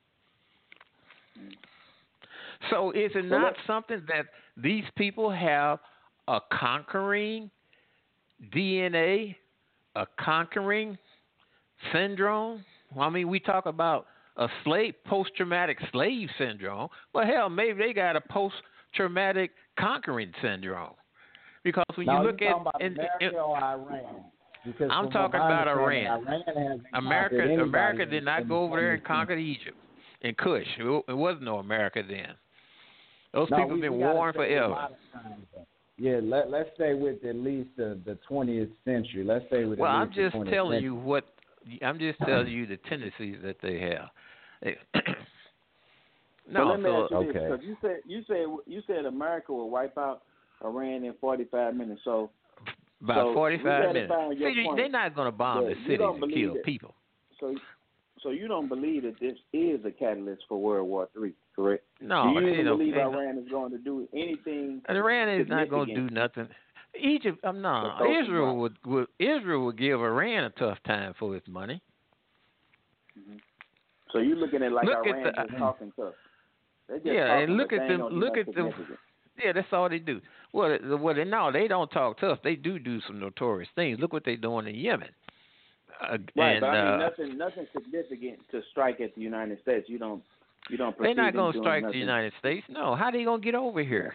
So is it not something that these people have a conquering DNA, a conquering syndrome? Well, I mean, we talk about a post-traumatic slave syndrome. Well, hell, maybe they got a post-traumatic conquering syndrome. Because when you look at America or Iran? Because I'm talking about Iran. America did not go over there and conquer Egypt and Kush. It wasn't no America then. Those people have been warring forever. Yeah, let's stay with at least the 20th century. Let's stay with. Well, I'm just telling you what. I'm just telling you the tendencies that they have. No, let me ask you this, because you said America will wipe out Iran in 45 minutes. So about 45 minutes. See, they're not going to bomb the cities and kill people. So you don't believe that this is a catalyst for World War III, correct? No. Do you even believe Iran is going to do anything? Iran is not going to do nothing. Egypt, Israel would give Iran a tough time for its money. Mm-hmm. So you're looking at Iran just talking tough. And look at them. Yeah, that's all they do. Well, they don't talk tough. They do some notorious things. Look what they're doing in Yemen. Right, but I mean nothing significant to strike at the United States. You don't. They're not going to strike the United States. No, how they going to get over here?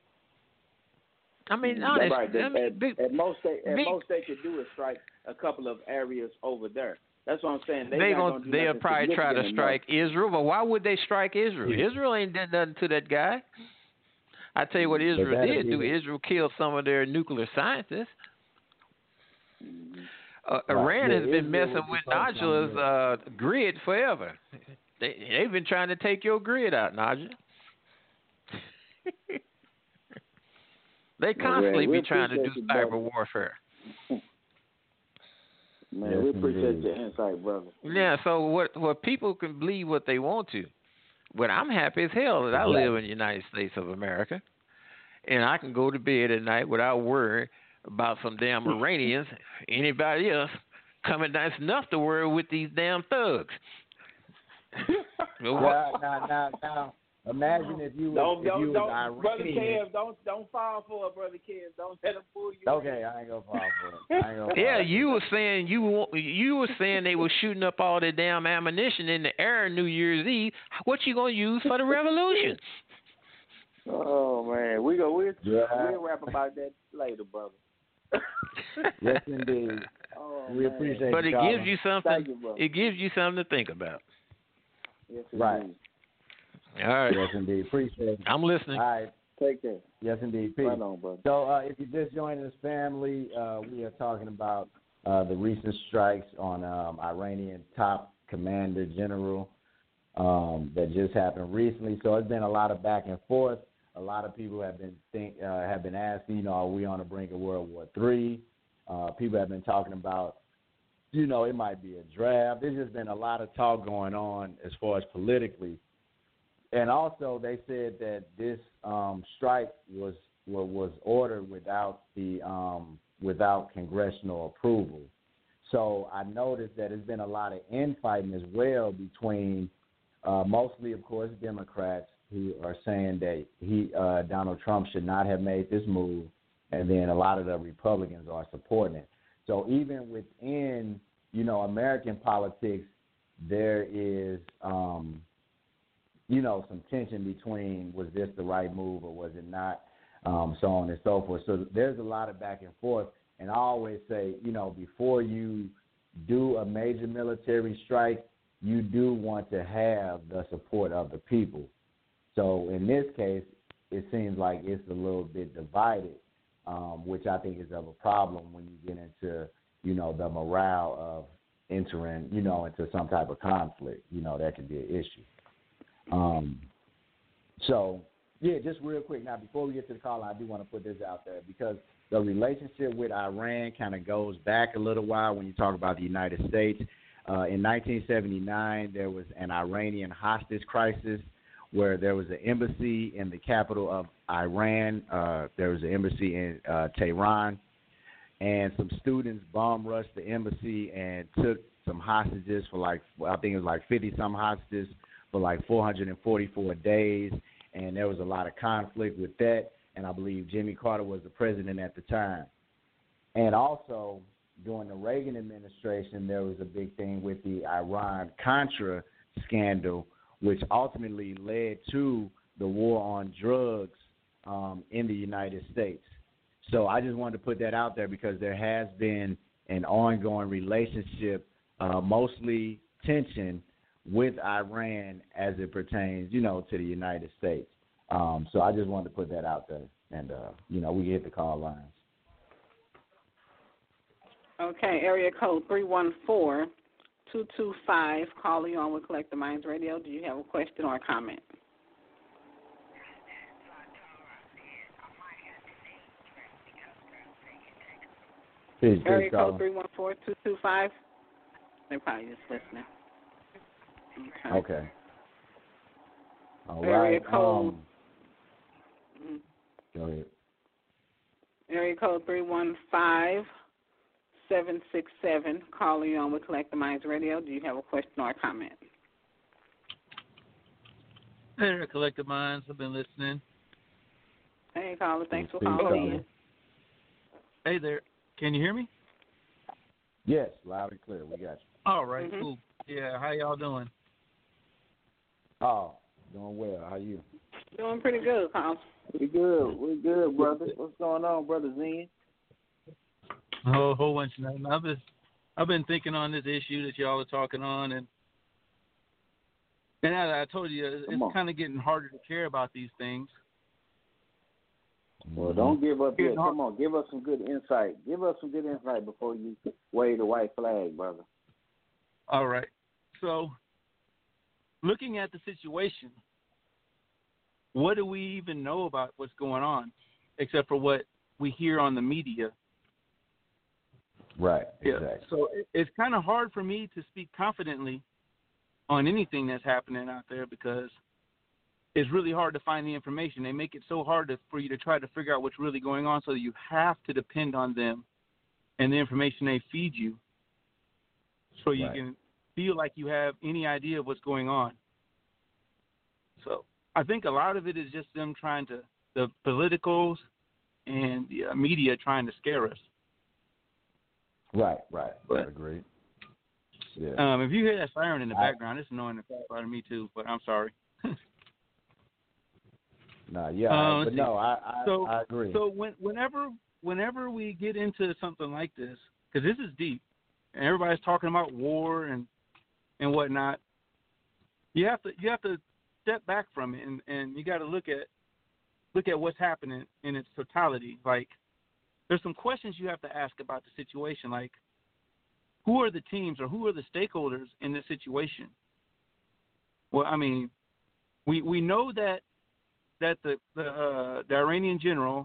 I mean, honestly, right. At most they could do is strike a couple of areas over there. That's what I'm saying. They'll probably try to strike Israel, but why would they strike Israel? Israel ain't done nothing to that guy. I tell you what Israel did do. Israel killed some of their nuclear scientists. Iran has been messing with Najla's grid forever. They've been trying to take your grid out, Najla. They constantly be trying to do cyber warfare. Man, we appreciate your insight, brother. Yeah, so what people can believe what they want to. But I'm happy as hell that I live in the United States of America. And I can go to bed at night without worrying about some damn Iranians, anybody else coming down. It's enough to worry with these damn thugs. Now, imagine if you was Iranian. Brother Kev, don't fall for it, Brother Kev. Don't let him fool you. Okay, I ain't gonna fall for it. Yeah, you were saying you were saying they were shooting up all the damn ammunition in the air New Year's Eve. What you gonna use for the revolution? Oh man, we'll rap about that later, brother. Yes, indeed. We appreciate it. But it gives you something. It gives you something to think about. Yes, right. All right. Yes, indeed. Appreciate it. I'm listening. All right. Take care. Yes, indeed. Peace. Right on, brother. So, if you just joined us, family, we are talking about the recent strikes on Iranian top commander general that just happened recently. So it's been a lot of back and forth. A lot of people have been asking, are we on the brink of World War III? People have been talking about, it might be a draft. There's just been a lot of talk going on as far as politically. And also, they said that this strike was ordered without congressional approval. So I noticed that there's been a lot of infighting as well between mostly, of course, Democrats who are saying that Donald Trump should not have made this move, and then a lot of the Republicans are supporting it. So even within, American politics, there is some tension between was this the right move or was it not, so on and so forth. So there's a lot of back and forth. And I always say, before you do a major military strike, you do want to have the support of the people. So in this case, it seems like it's a little bit divided, which I think is of a problem when you get into, the morale of entering, into some type of conflict. That could be an issue. So, yeah, just real quick. Now, before we get to the call, I do want to put this out there because the relationship with Iran kind of goes back a little while when you talk about the United States. In 1979, there was an Iranian hostage crisis where there was an embassy in the capital of Iran. There was an embassy in Tehran, and some students bomb rushed the embassy and took some hostages for I think it was 50-some hostages for 444 days, and there was a lot of conflict with that, and I believe Jimmy Carter was the president at the time. And also, during the Reagan administration, there was a big thing with the Iran-Contra scandal, which ultimately led to the war on drugs in the United States. So I just wanted to put that out there because there has been an ongoing relationship, mostly tension, with Iran as it pertains, to the United States. So I just wanted to put that out there, and, we hit the call lines. Okay, area code 314-225, calling on with Collective Minds Radio. Do you have a question or a comment? Area code 314-225. They're probably just listening. Okay. All area right. Code. Go ahead. Area code 315-767, calling on with Collective Minds Radio. Do you have a question or a comment? Hey there, Collective Minds. I've been listening. Hey, caller. Thanks for calling in. Hey there. Can you hear me? Yes, loud and clear. We got you. All right, cool. Yeah, how y'all doing? Oh, doing well. How you? Doing pretty good, caller. We good. We good, brother. What's going on, Brother Zen? Oh, a whole bunch of nothing. I've been thinking on this issue that y'all are talking on, and as I told you, it's kind of getting harder to care about these things. Well, don't give up yet. Come on, give us some good insight. Give us some good insight before you wave the white flag, brother. All right. So, looking at the situation, what do we even know about what's going on, except for what we hear on the media? Right. Exactly. Yeah. So it's kind of hard for me to speak confidently on anything that's happening out there because it's really hard to find the information. They make it so hard for you to try to figure out what's really going on, so that you have to depend on them and the information they feed you, so you can feel like you have any idea of what's going on. So I think a lot of it is just them the politicals and the media trying to scare us. Right. I agree. Yeah. If you hear that siren in the background, it's annoying the crap out of me too, but I'm sorry. I agree. So whenever we get into something like this, because this is deep, and everybody's talking about war and whatnot, you have to step back from it, and you got to look at what's happening in its totality. Like, there's some questions you have to ask about the situation, like, who are the teams or who are the stakeholders in this situation? Well, I mean, we know that the Iranian general,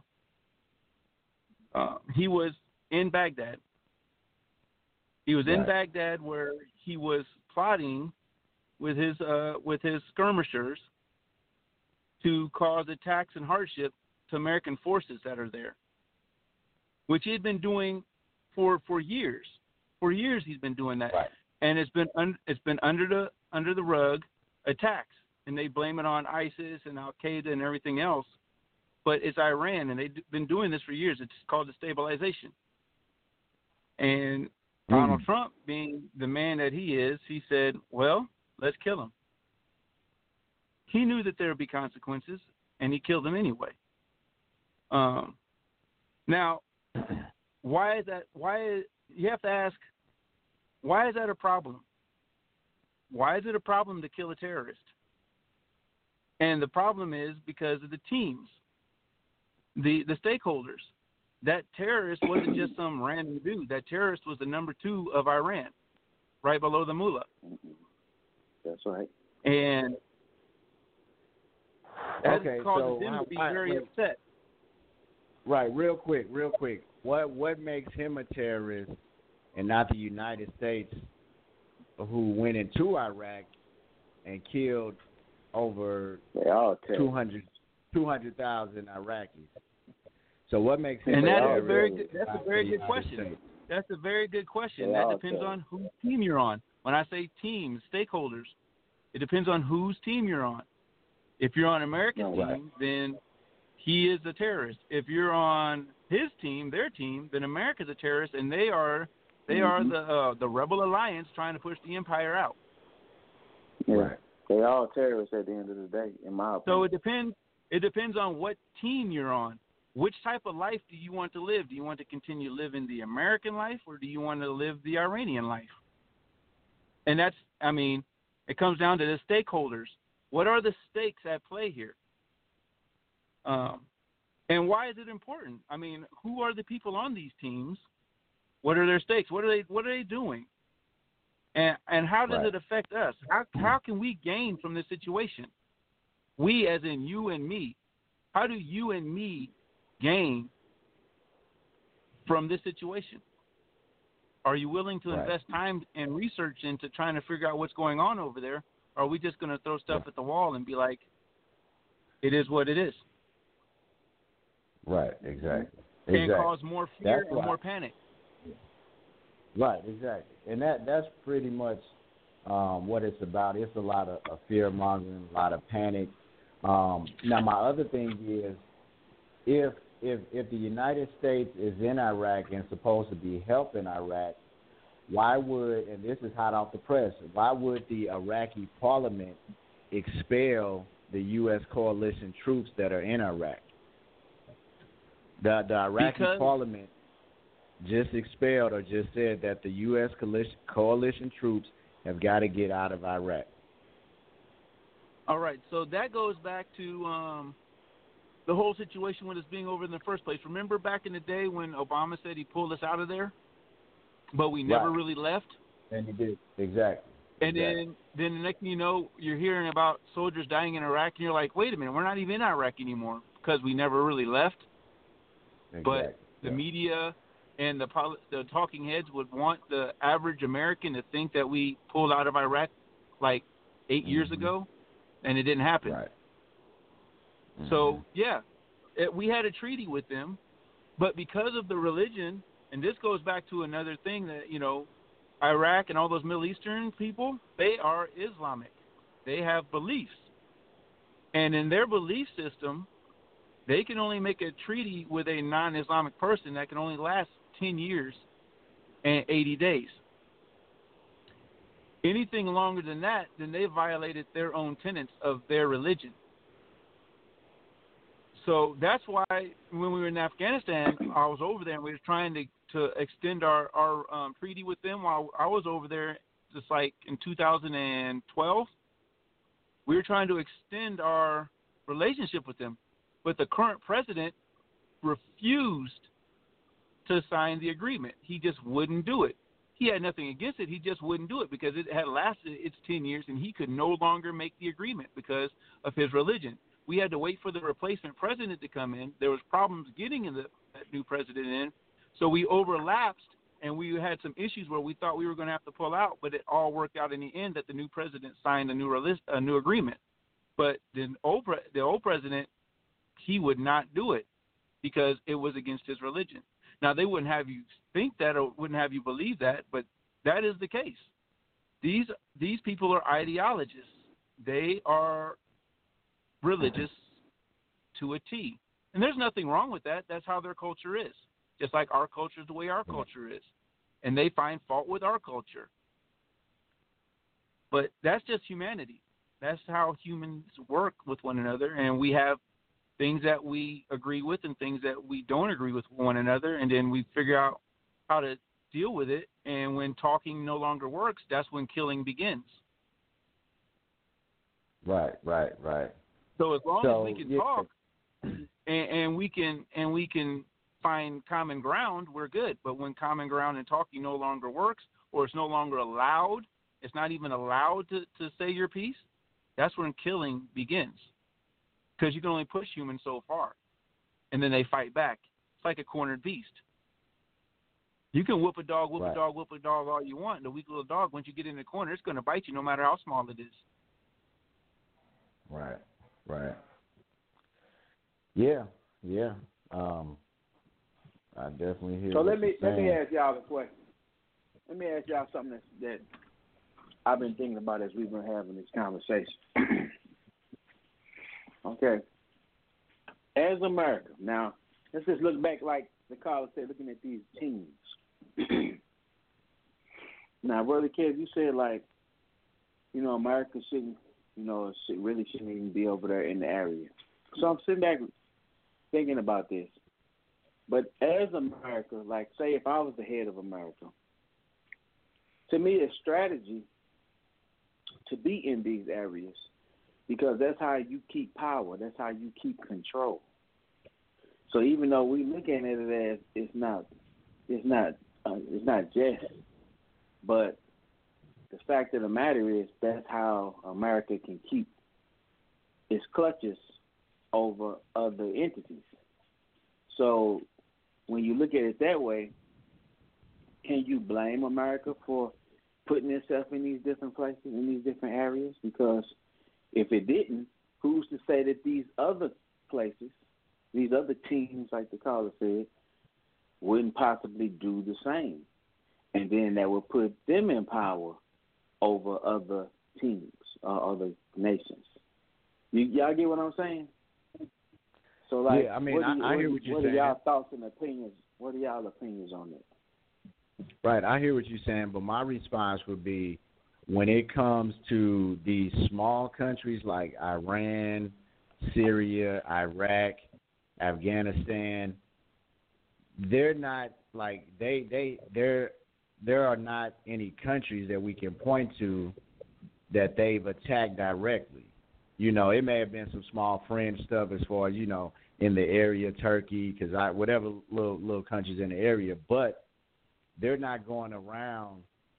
he was in Baghdad. He was in Baghdad where he was plotting with his skirmishers to cause attacks and hardship to American forces that are there, which he had been doing for years. For years he's been doing that, and it's been under the rug attacks, and they blame it on ISIS and Al Qaeda and everything else, but it's Iran, and they've been doing this for years. It's called destabilization. And Donald Trump, being the man that he is, he said, "Well, let's kill him." He knew that there would be consequences, and he killed him anyway. Now, why is that? You have to ask, why is that a problem? Why is it a problem to kill a terrorist? And the problem is because of the teams, the stakeholders. That terrorist wasn't just some random dude. That terrorist was the number 2 of Iran, right below the mullah. That's right. And That Okay, causes so them to be very upset. Right, real quick. What makes him a terrorist and not the United States, who went into Iraq and killed over 200,000 Iraqis? So what makes him and a that's terrorist? That's a very good question. That depends on whose team you're on. When I say team, stakeholders, it depends on whose team you're on. If you're on America's team, then he is a terrorist. If you're on his team, their team, then America's a terrorist, and they are the rebel alliance trying to push the empire out. Yeah. Right. They all terrorists at the end of the day, in my opinion. So it depends. It depends on what team you're on. Which type of life do you want to live? Do you want to continue living the American life, or do you want to live the Iranian life? And it comes down to the stakeholders. What are the stakes at play here? And why is it important? I mean, who are the people on these teams? What are their stakes? What are they doing? And how does it affect us? How can we gain from this situation? We, as in you and me. How do you and me gain from this situation? Are you willing to invest time and research into trying to figure out what's going on over there? Or are we just going to throw stuff at the wall and be like, it is what it is? Right, exactly. And cause more fear and more panic. Right, exactly. And that's pretty much what it's about. It's a lot of fear mongering, a lot of panic. Now, my other thing is, if the United States is in Iraq and supposed to be helping Iraq, why would, and this is hot off the press, why would the Iraqi parliament expel the U.S. coalition troops that are in Iraq? The Iraqi parliament just expelled or just said that the U.S. coalition troops have got to get out of Iraq. All right, so that goes back to the whole situation when it's being over in the first place. Remember back in the day when Obama said he pulled us out of there, but we never really left? And he did, exactly. And then the next thing you know, you're hearing about soldiers dying in Iraq, and you're like, wait a minute, we're not even in Iraq anymore because we never really left. Exactly. But the media and the talking heads would want the average American to think that we pulled out of Iraq like 8 years ago, and it didn't happen. Right. So, we had a treaty with them, but because of the religion, and this goes back to another thing that, Iraq and all those Middle Eastern people, they are Islamic. They have beliefs. And in their belief system, they can only make a treaty with a non-Islamic person that can only last 10 years and 80 days. Anything longer than that, then they violated their own tenets of their religion. So that's why when we were in Afghanistan, I was over there and we were trying to extend our treaty with them while I was over there, just like in 2012. We were trying to extend our relationship with them. But the current president refused to sign the agreement. He just wouldn't do it. He had nothing against it. He just wouldn't do it because it had lasted its 10 years and he could no longer make the agreement because of his religion. We had to wait for the replacement president to come in. There was problems getting that new president in. So we overlapped and we had some issues where we thought we were going to have to pull out, but it all worked out in the end that the new president signed a new agreement. But the old president, he would not do it because it was against his religion. Now, they wouldn't have you think that or wouldn't have you believe that, but that is the case. These people are ideologists. They are religious to a T. And there's nothing wrong with that. That's how their culture is. Just like our culture is the way our culture is. And they find fault with our culture. But that's just humanity. That's how humans work with one another. And we have things that we agree with and things that we don't agree with one another. And then we figure out how to deal with it. And when talking no longer works, that's when killing begins. Right. So as long as we can talk and we can find common ground, we're good. But when common ground and talking no longer works, or it's no longer allowed, it's not even allowed to say your piece, that's when killing begins. because you can only push humans so far, and then they fight back. It's like a cornered beast. You can whoop a dog all you want. The weak little dog, once you get in the corner, it's going to bite you no matter how small it is. Right. Yeah. I definitely hear. So let me ask y'all a question. Let me ask y'all something that I've been thinking about as we've been having this conversation. Okay. As America, now let's just look back, like the caller said, looking at these teams. Now, Brother Kev, you said America shouldn't even be over there in the area. So I'm sitting back thinking about this. But as America, like say if I was the head of America, to me a strategy to be in these areas, because that's how you keep power, that's how you keep control. So even though we look at it as it's not just, but the fact of the matter is that's how America can keep its clutches over other entities. So when you look at it that way, can you blame America for putting itself in these different places, in these different areas? Because if it didn't, who's to say that these other places, these other teams, like the caller said, wouldn't possibly do the same? And then that would put them in power over other teams or other nations. Y'all get what I'm saying? So, like, yeah, I mean, I hear what you're saying. What are y'all thoughts and opinions? What are y'all opinions on that? Right, I hear what you're saying, but my response would be, when it comes to these small countries like Iran, Syria, Iraq, Afghanistan, they're not like there are not any countries that we can point to that they've attacked directly. You know, it may have been some small fringe stuff as far as, you know, in the area, Turkey, whatever little countries in the area, but they're not going around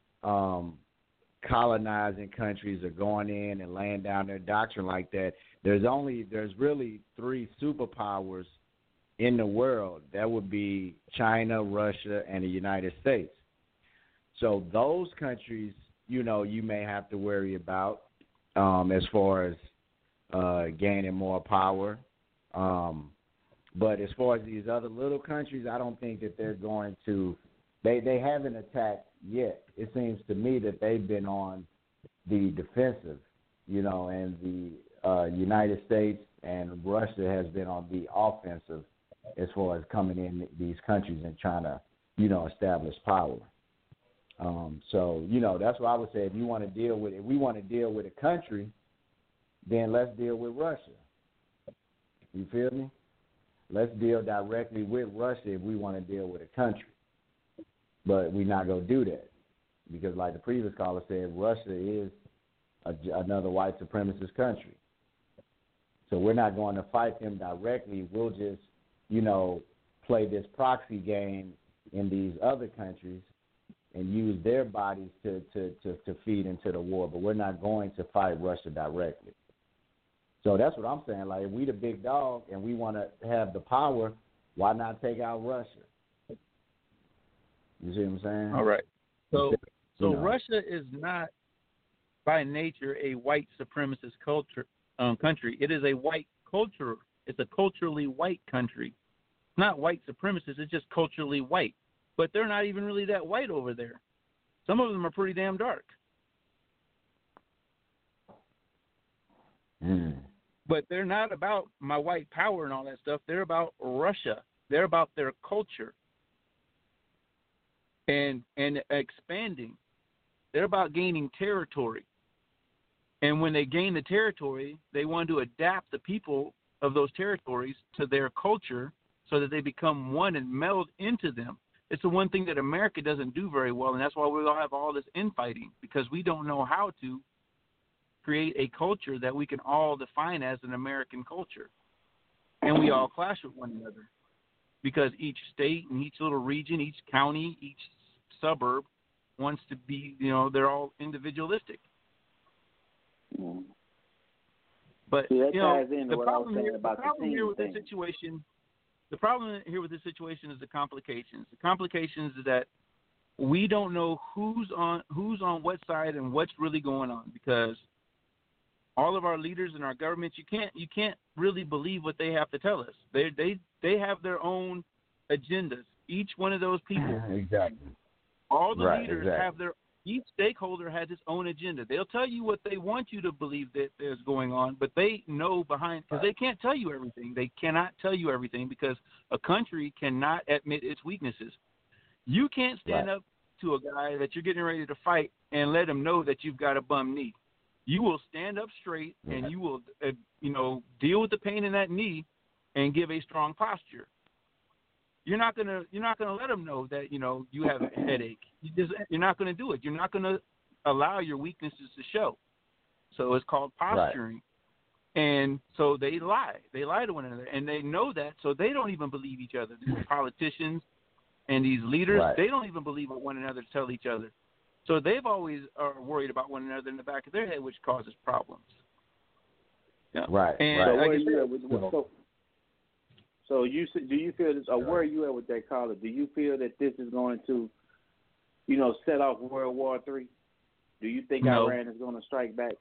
colonizing countries or going in and laying down their doctrine like that. There's really three superpowers in the world. That would be China, Russia, and the United States. So those countries, you know, you may have to worry about as far as gaining more power. But as far as these other little countries, I don't think that they're going to – they haven't attacked yet. It seems to me that they've been on the defensive, you know, and the United States and Russia has been on the offensive as far as coming in these countries and trying to, you know, establish power. So, you know, that's why I would say if we want to deal with a country, then let's deal with Russia. You feel me? Let's deal directly with Russia if we want to deal with a country. But we're not going to do that because, like the previous caller said, Russia is another white supremacist country. So we're not going to fight them directly. We'll just, you know, play this proxy game in these other countries and use their bodies to feed into the war. But we're not going to fight Russia directly. So that's what I'm saying. Like, if we the big dog and we want to have the power, why not take out Russia? You see what I'm saying? All right. So You know. Russia is not by nature a white supremacist country. It is a white culture. It's a culturally white country. Not white supremacist. It's just culturally white. But they're not even really that white over there. Some of them are pretty damn dark. But they're not about my white power and all that stuff. They're about Russia. They're about their culture and expanding. They're about gaining territory. And when they gain the territory, they want to adapt the people of those territories to their culture so that they become one and meld into them. It's the one thing that America doesn't do very well, and that's why we all have all this infighting, because we don't know how to create a culture that we can all define as an American culture. And we all clash with one another because each state and each little region, each county, each suburb wants to be, you know, they're all individualistic. But that ties into the what I was saying the about problem the here with thing. this situation. The problem here with this situation is the complications. The complications is that we don't know who's on what side and what's really going on, because all of our leaders and our governments, you can't really believe what they have to tell us. They have their own agendas. Each one of those people, exactly. All the leaders have each stakeholder has its own agenda. They'll tell you what they want you to believe that is going on, but they know behind, because they can't tell you everything. They cannot tell you everything because a country cannot admit its weaknesses. You can't stand up to a guy that you're getting ready to fight and let him know that you've got a bum knee. You will stand up straight and you will, deal with the pain in that knee and give a strong posture. You're not gonna let them know that you have a headache. You're not gonna do it. You're not gonna allow your weaknesses to show. So it's called posturing. Right. And so they lie. They lie to one another, and they know that. So they don't even believe each other. These politicians and these leaders, they don't even believe what one another tell each other. So they've always are worried about one another in the back of their head, which causes problems. Yeah. Right. And so where are you at with So do you feel this, or where are you at with that, caller? Do you feel that this is going to, set off World War III? Do you think Iran is going to strike back?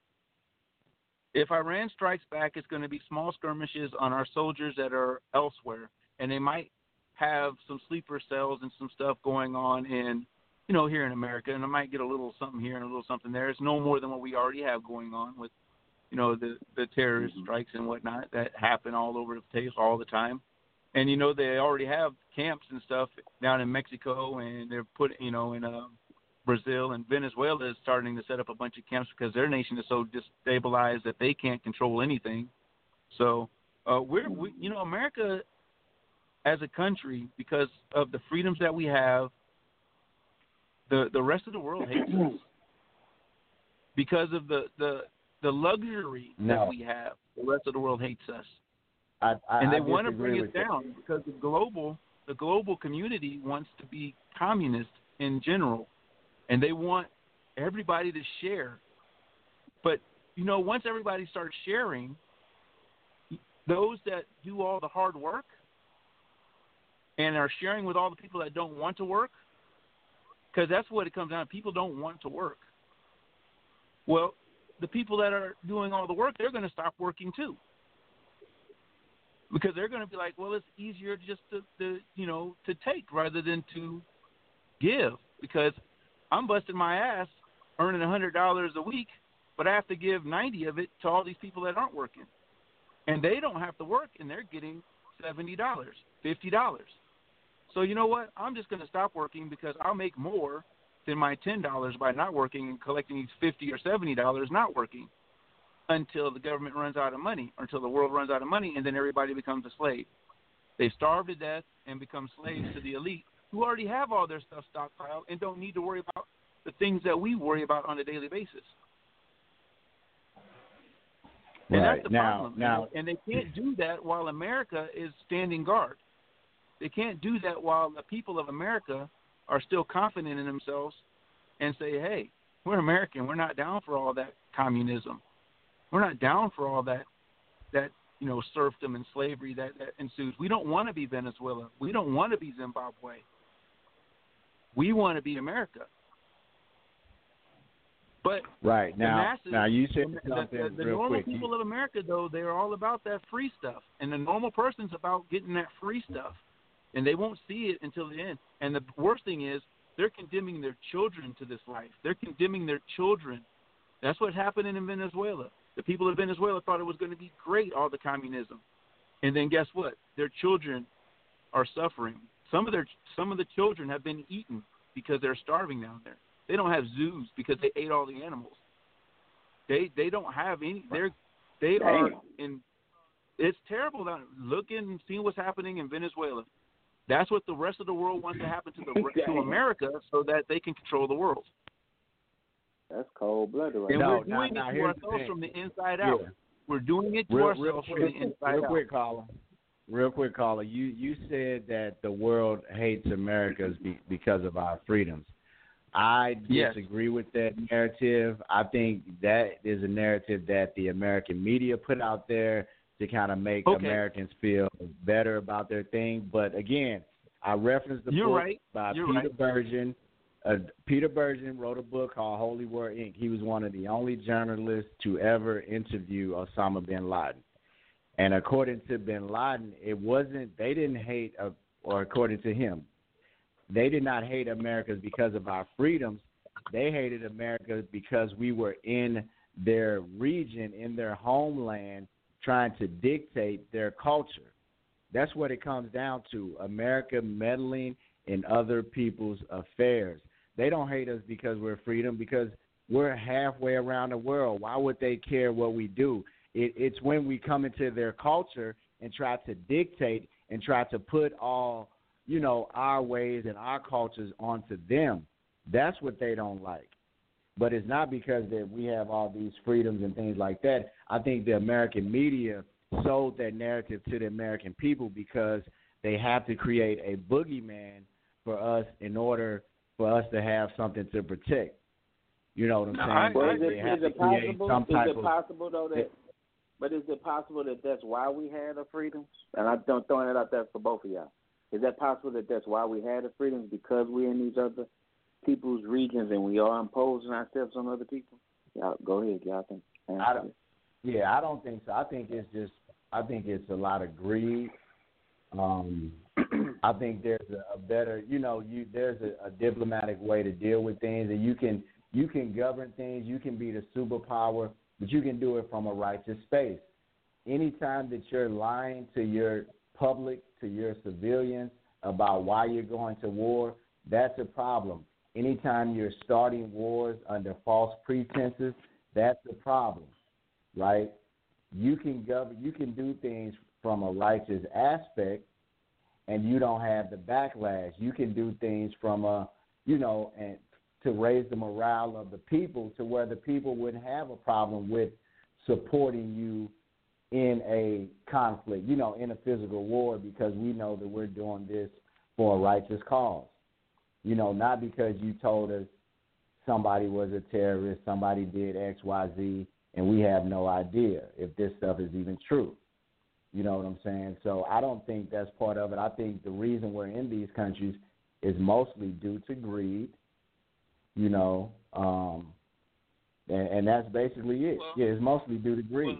If Iran strikes back, it's going to be small skirmishes on our soldiers that are elsewhere, and they might have some sleeper cells and some stuff going on in, here in America, and I might get a little something here and a little something there. It's no more than what we already have going on with the terrorist strikes and whatnot that happen all over the place all the time. And, they already have camps and stuff down in Mexico, and they're putting, in Brazil, and Venezuela is starting to set up a bunch of camps because their nation is so destabilized that they can't control anything. So America as a country, because of the freedoms that we have, the rest of the world hates us. Because of the luxury that we have, the rest of the world hates us. And they want to bring us down because the global community wants to be communist in general, and they want everybody to share. But, once everybody starts sharing, those that do all the hard work and are sharing with all the people that don't want to work, because that's what it comes down to. People don't want to work. Well, the people that are doing all the work, they're going to stop working too. Because they're going to be like, well, it's easier just to take rather than to give. Because I'm busting my ass earning $100 a week, but I have to give 90 of it to all these people that aren't working. And they don't have to work, and they're getting $70, $50. So you know what? I'm just going to stop working because I'll make more than my $10 by not working and collecting these $50 or $70 not working until the government runs out of money, or until the world runs out of money, and then everybody becomes a slave. They starve to death and become slaves to the elite who already have all their stuff stockpiled and don't need to worry about the things that we worry about on a daily basis. And that's the problem. And they can't do that while America is standing guard. They can't do that while the people of America are still confident in themselves and say, hey, we're American. We're not down for all that communism. We're not down for all that serfdom and slavery that ensues. We don't want to be Venezuela. We don't want to be Zimbabwe. We want to be America. But now you said the normal people of America, though, they're all about that free stuff. And the normal person's about getting that free stuff. And they won't see it until the end. And the worst thing is they're condemning their children to this life. They're condemning their children. That's what happened in Venezuela. The people of Venezuela thought it was going to be great, all the communism. And then guess what? Their children are suffering. Some of the children have been eaten because they're starving down there. They don't have zoos because they ate all the animals. They don't have any. They are in. It's terrible. Look and see what's happening in Venezuela. That's what the rest of the world wants to happen to America, so that they can control the world. That's cold-blooded, right? And we're doing it to ourselves from the inside out. Yeah. We're doing it to ourselves from the inside out. Real quick, caller. You said that the world hates America because of our freedoms. I disagree with that narrative. I think that is a narrative that the American media put out there to kind of make Americans feel better about their thing. But again, I referenced the book by Peter Bergen. Peter Bergen wrote a book called Holy War, Inc. He was one of the only journalists to ever interview Osama bin Laden. And according to bin Laden, they didn't hate, or according to him, they did not hate America because of our freedoms. They hated America because we were in their region, in their homeland, trying to dictate their culture. That's what it comes down to, America meddling in other people's affairs. They don't hate us because we're freedom, because we're halfway around the world. Why would they care what we do? It's when we come into their culture and try to dictate and try to put all, our ways and our cultures onto them. That's what they don't like. But it's not because that we have all these freedoms and things like that. I think the American media sold that narrative to the American people because they have to create a boogeyman for us in order for us to have something to protect. You know what I'm saying? Is it possible that that's why we had the freedoms? And I'm throwing it out there for both of y'all. Is that possible that that's why we had the freedoms, because we're in these other people's regions and we are imposing ourselves on other people? Y'all, go ahead, y'all think. I don't think so. I think it's a lot of greed. I think there's a better, there's a diplomatic way to deal with things, and you can govern things. You can be the superpower, but you can do it from a righteous space. Anytime that you're lying to your public, to your civilians about why you're going to war, that's a problem. Anytime you're starting wars under false pretenses, that's a problem, right? You can do things from a righteous aspect, and you don't have the backlash. You can do things from and to raise the morale of the people to where the people wouldn't have a problem with supporting you in a conflict, in a physical war, because we know that we're doing this for a righteous cause. Not because you told us somebody was a terrorist, somebody did X, Y, Z, and we have no idea if this stuff is even true. You know what I'm saying? So I don't think that's part of it. I think the reason we're in these countries is mostly due to greed, and that's basically it. Well, it's mostly due to greed.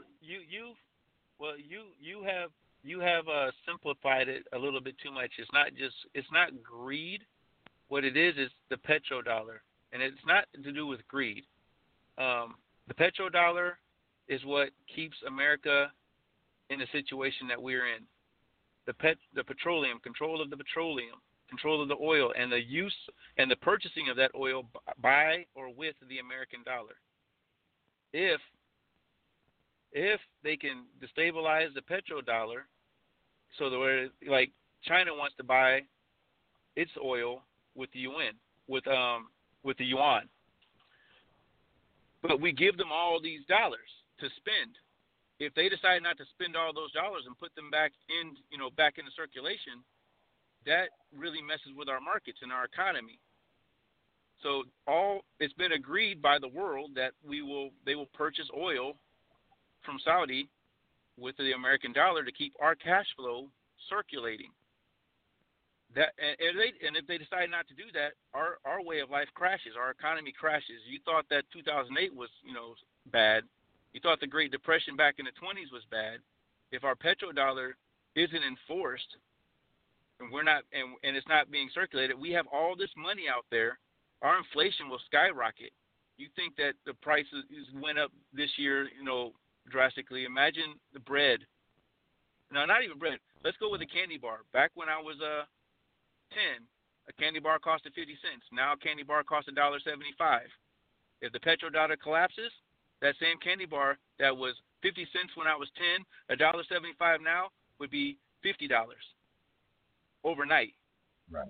You have simplified it a little bit too much. It's not greed. What it is the petrodollar, and it's not to do with greed. The petrodollar is what keeps America in the situation that we're in. The petroleum, control of the petroleum, control of the oil, and the use and the purchasing of that oil by or with the American dollar. If they can destabilize the petrodollar, so that like China wants to buy its oil with the yuan, with the yuan, but we give them all these dollars to spend. If they decide not to spend all those dollars and put them back into circulation, that really messes with our markets and our economy. So it's been agreed by the world that they will purchase oil from Saudi with the American dollar to keep our cash flow circulating. And if they decide not to do that, our way of life crashes, our economy crashes. You thought that 2008 was bad. You thought the Great Depression back in the 20s was bad. If our petrodollar isn't enforced, and we're not, and it's not being circulated, we have all this money out there. Our inflation will skyrocket. You think that the prices went up this year, drastically? Imagine the bread. No, not even bread. Let's go with a candy bar. Back when I was 10, a candy bar costed 50 cents. Now a candy bar costs $1.75. If the petrodollar collapses, that same candy bar that was 50 cents when I was 10, $1.75 now would be $50 overnight. Right.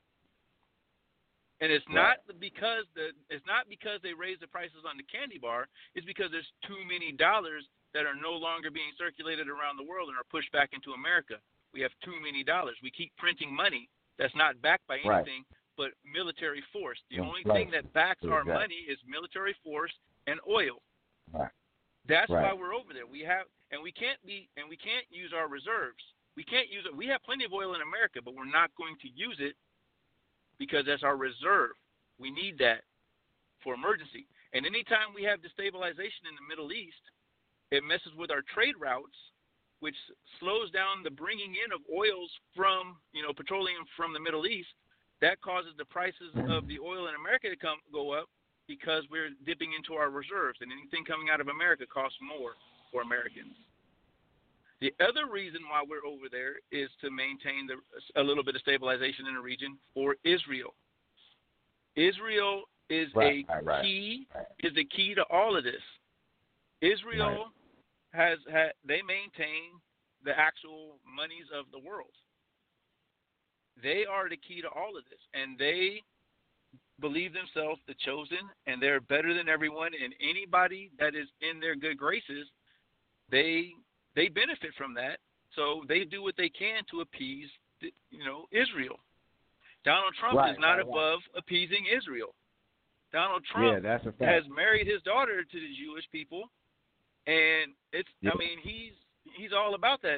And it's not because they raised the prices on the candy bar. It's because there's too many dollars that are no longer being circulated around the world and are pushed back into America. We have too many dollars. We keep printing money that's not backed by anything but military force. The only thing that backs our money is military force and oil. Right. That's why we're over there. We can't use our reserves. We can't use it. We have plenty of oil in America, but we're not going to use it because that's our reserve. We need that for emergency. And anytime we have destabilization in the Middle East, it messes with our trade routes, which slows down the bringing in of oils from, petroleum from the Middle East. That causes the prices of the oil in America to go up because we're dipping into our reserves, and anything coming out of America costs more for Americans. The other reason why we're over there is to maintain a little bit of stabilization in the region for Israel. Israel is the key to all of this. Israel they maintain the actual monies of the world. They are the key to all of this, and they believe themselves the chosen, and they're better than everyone. And anybody that is in their good graces, they benefit from that. So they do what they can to appease, Israel. Donald Trump is not above appeasing Israel. Donald Trump has married his daughter to the Jewish people, and he's all about that.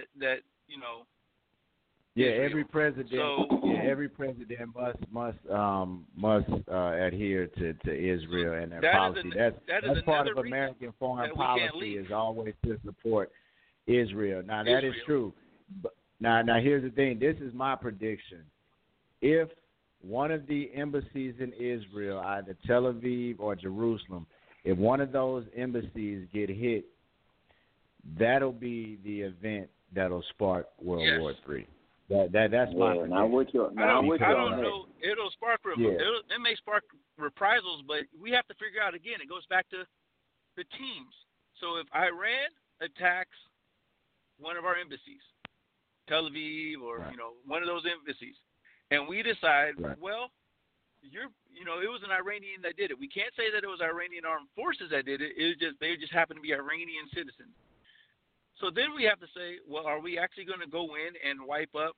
Every president must adhere to Israel and their policy. That's part of American foreign policy is always to support Israel. Now that is true. But now here's the thing. This is my prediction. If one of the embassies in Israel, either Tel Aviv or Jerusalem, if one of those embassies get hit, that'll be the event that'll spark World War III. That's my prediction. I don't know. It'll spark. It may spark reprisals, but we have to figure out again. It goes back to the teams. So if Iran attacks one of our embassies, Tel Aviv or one of those embassies, and we decide, well, it was an Iranian that did it. We can't say that it was Iranian armed forces that did it. They just happened to be Iranian citizens. So then we have to say, well, are we actually going to go in and wipe up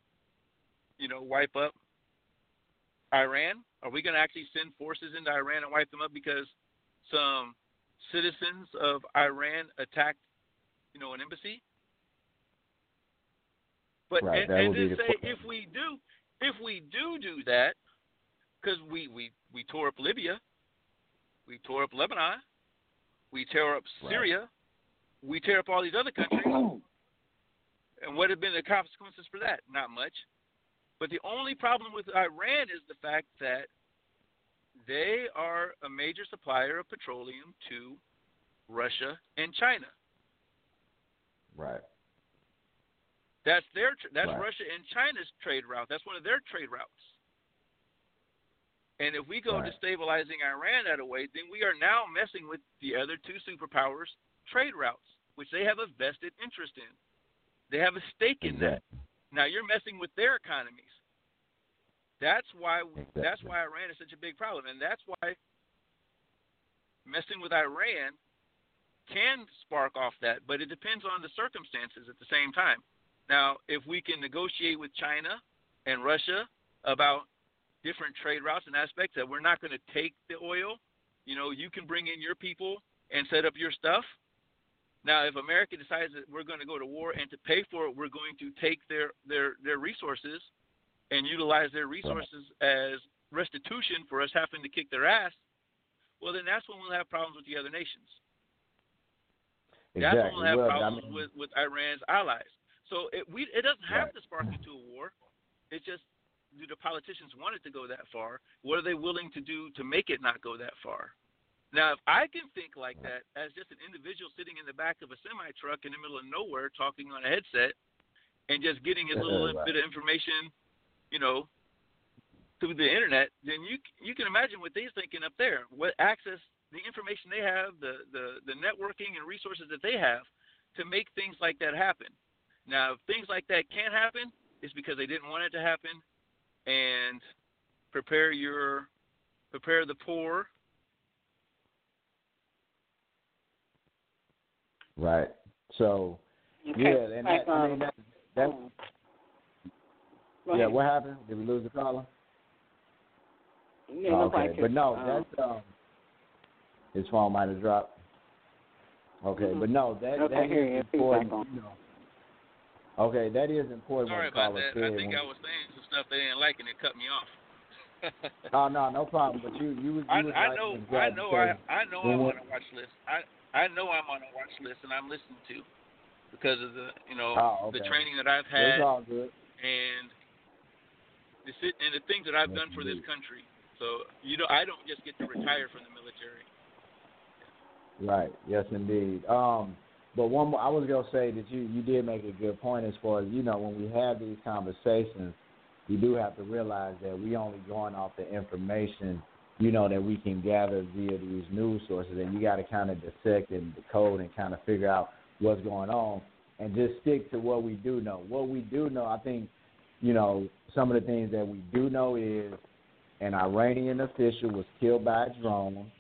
Iran? Are we going to actually send forces into Iran and wipe them up because some citizens of Iran attacked, an embassy? But and then say if we do that, because we tore up Libya, we tore up Lebanon, we tore up Syria. We tear up all these other countries, and what have been the consequences for that? Not much. But the only problem with Iran is the fact that they are a major supplier of petroleum to Russia and China. Right. That's Russia and China's trade route. That's one of their trade routes. And if we go destabilizing Iran that way, then we are now messing with the other two superpowers' trade routes, which they have a vested interest in. They have a stake in that. Now you're messing with their economies. That's why Iran is such a big problem, and that's why messing with Iran can spark off that, but it depends on the circumstances at the same time. Now, if we can negotiate with China and Russia about different trade routes and aspects that we're not going to take the oil, you can bring in your people and set up your stuff. Now, if America decides that we're going to go to war and to pay for it, we're going to take their resources and utilize their resources as restitution for us having to kick their ass, well, then that's when we'll have problems with the other nations. Exactly. That's when we'll have problems with Iran's allies. So it doesn't have to spark into a war. It's just, do the politicians want it to go that far? What are they willing to do to make it not go that far? Now, if I can think like that as just an individual sitting in the back of a semi-truck in the middle of nowhere talking on a headset and just getting a little bit of information, through the internet, then you can imagine what they're thinking up there, what access, the information they have, the networking and resources that they have to make things like that happen. Now, if things like that can't happen, it's because they didn't want it to happen. And prepare the poor. Right. So, and that. What happened? Did we lose the caller? Okay, but no, that's his phone might have dropped. Okay, but no, that is important. Okay, that is important. Sorry about that. I think I was saying some stuff they didn't like and it cut me off. no problem. But you I know I'm on a watch list. I know I'm on a watch list and I'm listening to because of the the training that I've had and the things that I've done for this country. So I don't just get to retire from the military. Right. Yes, indeed. But one more, I was gonna say that you did make a good point as far as when we have these conversations, we do have to realize that we only going off the information that we can gather via these news sources, and you got to kind of dissect and decode and kind of figure out what's going on, and just stick to what we do know. What we do know, I think, some of the things that we do know is an Iranian official was killed by a drone.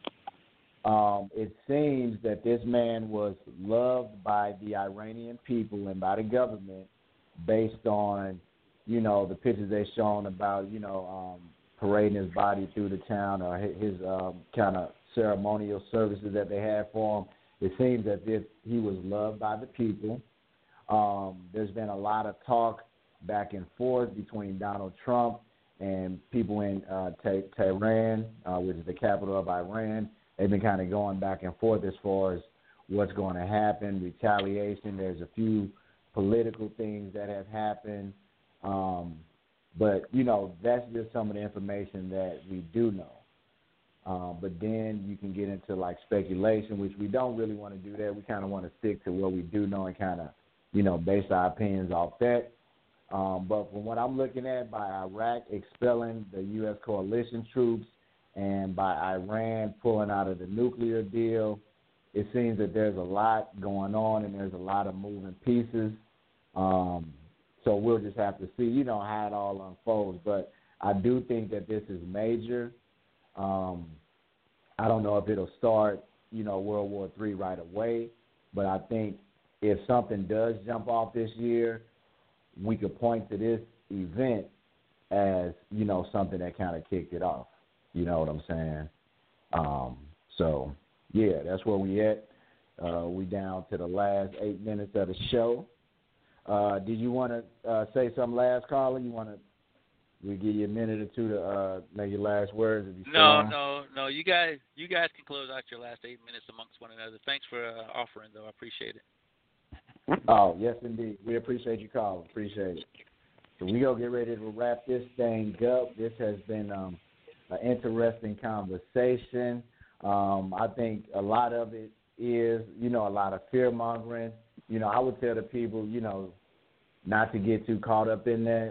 It seems that this man was loved by the Iranian people and by the government based on, the pictures they've shown about, parading his body through the town or his kind of ceremonial services that they had for him. It seems as if he was loved by the people. There's been a lot of talk back and forth between Donald Trump and people in Tehran, which is the capital of Iran. They've been kind of going back and forth as far as what's going to happen, retaliation. There's a few political things that have happened. But, that's just some of the information that we do know. But then you can get into, like, speculation, which we don't really want to do that. We kind of want to stick to what we do know and kind of, base our opinions off that. But from what I'm looking at, by Iraq expelling the U.S. coalition troops and by Iran pulling out of the nuclear deal, it seems that there's a lot going on and there's a lot of moving pieces. So we'll just have to see, how it all unfolds. But I do think that this is major. I don't know if it'll start, World War III right away, but I think if something does jump off this year, we could point to this event as, something that kind of kicked it off. You know what I'm saying? So, yeah, that's where we at. We down to the last 8 minutes of the show. Did you want to say something last, caller? We give you a minute or two to make your last words? No. You guys can close out your last 8 minutes amongst one another. Thanks for offering, though. I appreciate it. Oh, yes, indeed. We appreciate you calling. Appreciate it. So we going to get ready to wrap this thing up. This has been an interesting conversation. I think a lot of it is, a lot of fear-mongering. I would tell the people, not to get too caught up in that.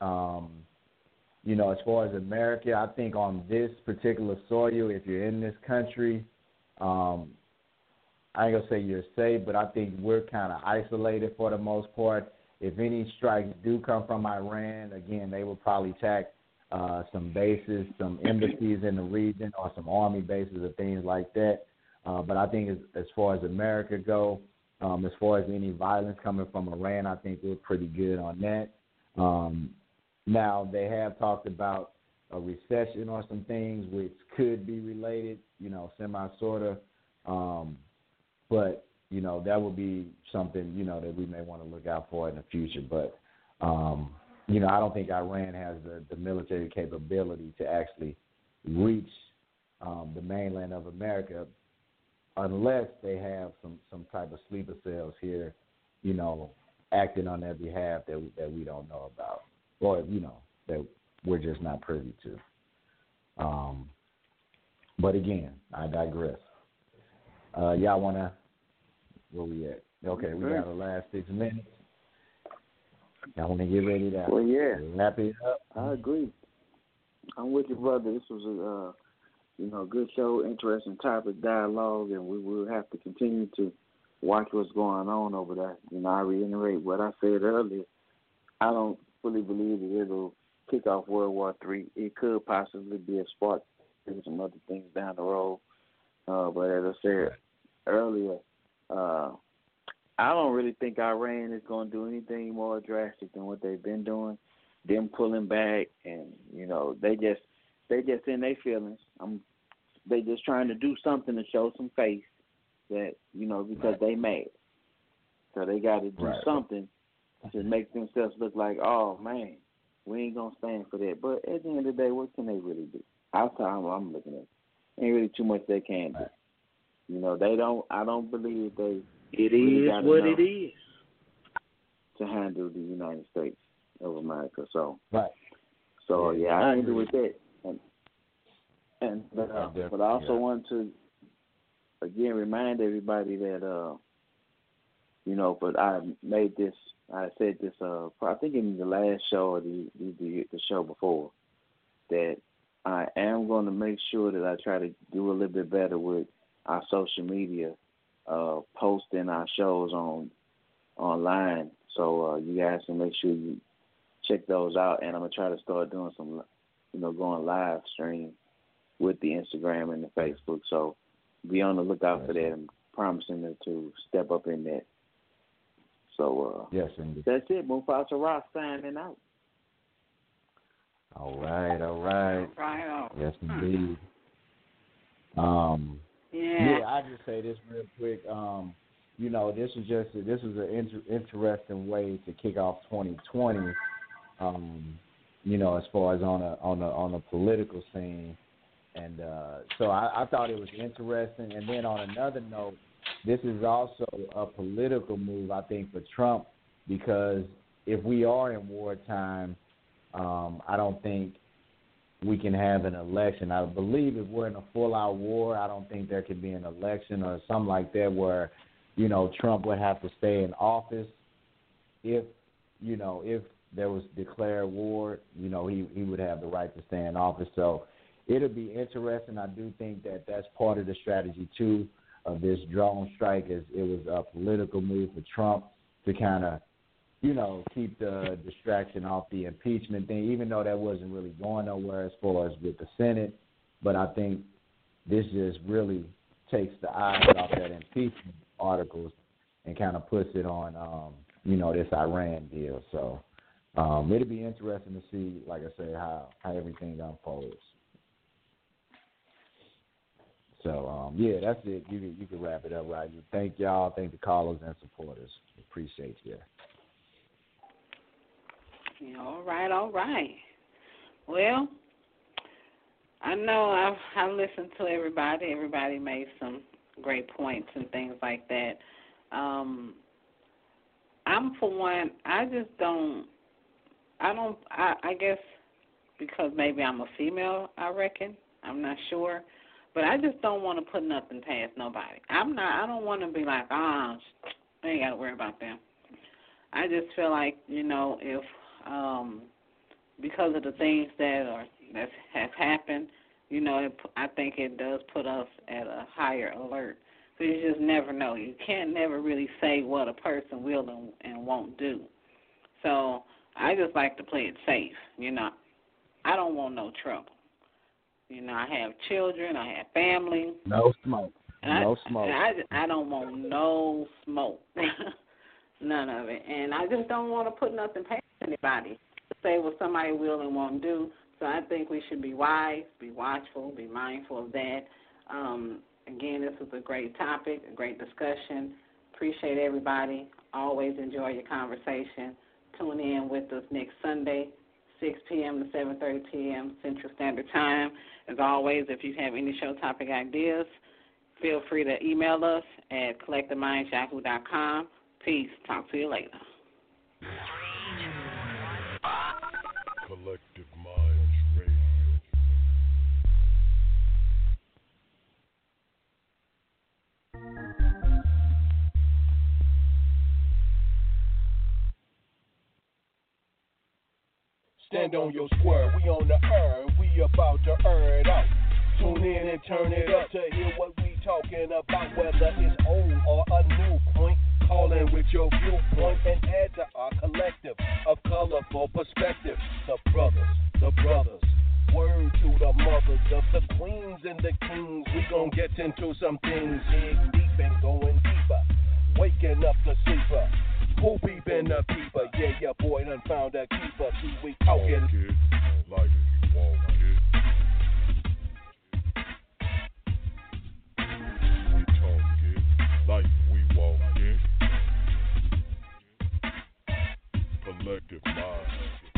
As far as America, I think on this particular soil, if you're in this country, I ain't going to say you're safe, but I think we're kind of isolated for the most part. If any strikes do come from Iran, again, they will probably attack some bases, some embassies in the region, or some army bases or things like that. But I think as far as America go, as far as any violence coming from Iran, I think we're pretty good on that. Now, they have talked about a recession or some things which could be related, sort of. But, that would be something, that we may want to look out for in the future. But, I don't think Iran has the military capability to actually reach the mainland of America unless they have some type of sleeper cells here, acting on their behalf that we don't know about or, that we're just not privy to. But, again, I digress. Y'all want to – where we at? Okay, we got the last 6 minutes. Y'all want to get ready to wrap it up? I agree. I'm with you, brother. This was a good show, interesting topic, dialogue, and we will have to continue to watch what's going on over there. I reiterate what I said earlier. I don't fully believe that it'll kick off World War III. It could possibly be a spark to some other things down the road. But as I said earlier, I don't really think Iran is going to do anything more drastic than what they've been doing. Them pulling back and, they just in their feelings. They just trying to do something to show some face that, because they mad. So they got to do something to make themselves look like, oh, man, we ain't going to stand for that. But at the end of the day, what can they really do? That's how I'm looking at it. Ain't really too much they can do. I don't believe they It really is got what enough it is to handle the United States of America. So, So, I agree with that. But I also want to, again, remind everybody that, but I said this, I think in the last show or the show before, that I am going to make sure that I try to do a little bit better with our social media, posting our shows online. So you guys can make sure you check those out. And I'm going to try to start doing some, going live stream with the Instagram and the Facebook. So be on the lookout for that. I'm promising to step up in that. So yes, indeed. That's it. Mufasa Ross signing out. All right. Yes, indeed. I just say this real quick. This is an interesting way to kick off 2020. As far as on the political scene, and so I thought it was interesting. And then on another note, this is also a political move, I think, for Trump, because if we are in wartime, I don't think we can have an election. I believe if we're in a full-out war, I don't think there could be an election or something like that where, Trump would have to stay in office. If there was declared war, he would have the right to stay in office. So it'll be interesting. I do think that that's part of the strategy, too, of this drone strike. Is it was a political move for Trump to kind of, keep the distraction off the impeachment thing, even though that wasn't really going nowhere as far as with the Senate. But I think this just really takes the eyes off that impeachment articles and kind of puts it on, this Iran deal. So it'll be interesting to see, like I say, how everything unfolds. So, that's it. You can wrap it up, Roger. Thank y'all. Thank the callers and supporters. Appreciate you. All right. Well, I know I've listened to everybody. Everybody made some great points and things like that. I'm for one, I guess because maybe I'm a female, I reckon. I'm not sure. But I just don't want to put nothing past nobody. I don't want to be like, I ain't got to worry about them. I just feel like, if because of the things that have happened, I think it does put us at a higher alert. So you just never know. You can't never really say what a person will and won't do. So I just like to play it safe. I don't want no trouble. I have children. I have family. No smoke. I don't want no smoke. None of it. And I just don't want to put nothing past anybody to say what somebody will and won't do. So I think we should be wise, be watchful, be mindful of that. Again, this was a great topic, a great discussion. Appreciate everybody. Always enjoy your conversation. Tune in with us next Sunday, 6 p.m. to 7:30 p.m. Central Standard Time. As always, if you have any show topic ideas, feel free to email us at collectiveminds@yahoo.com. Peace. Talk to you later. Collective Minds Radio. Stand on your square, we on the earth, we about to earn it out. Tune in and turn it up to hear what we talking about, whether it's old or a new point. Call in with your viewpoint and add to our collective of colorful perspective. The brothers, word to the mothers of the queens and the kings. We gon' get into some things, dig deep and going deeper. Waking up the sleeper, who peeping the peeper? Yeah, your boy done found a keeper. See, we talking like you want it. Collective Mind.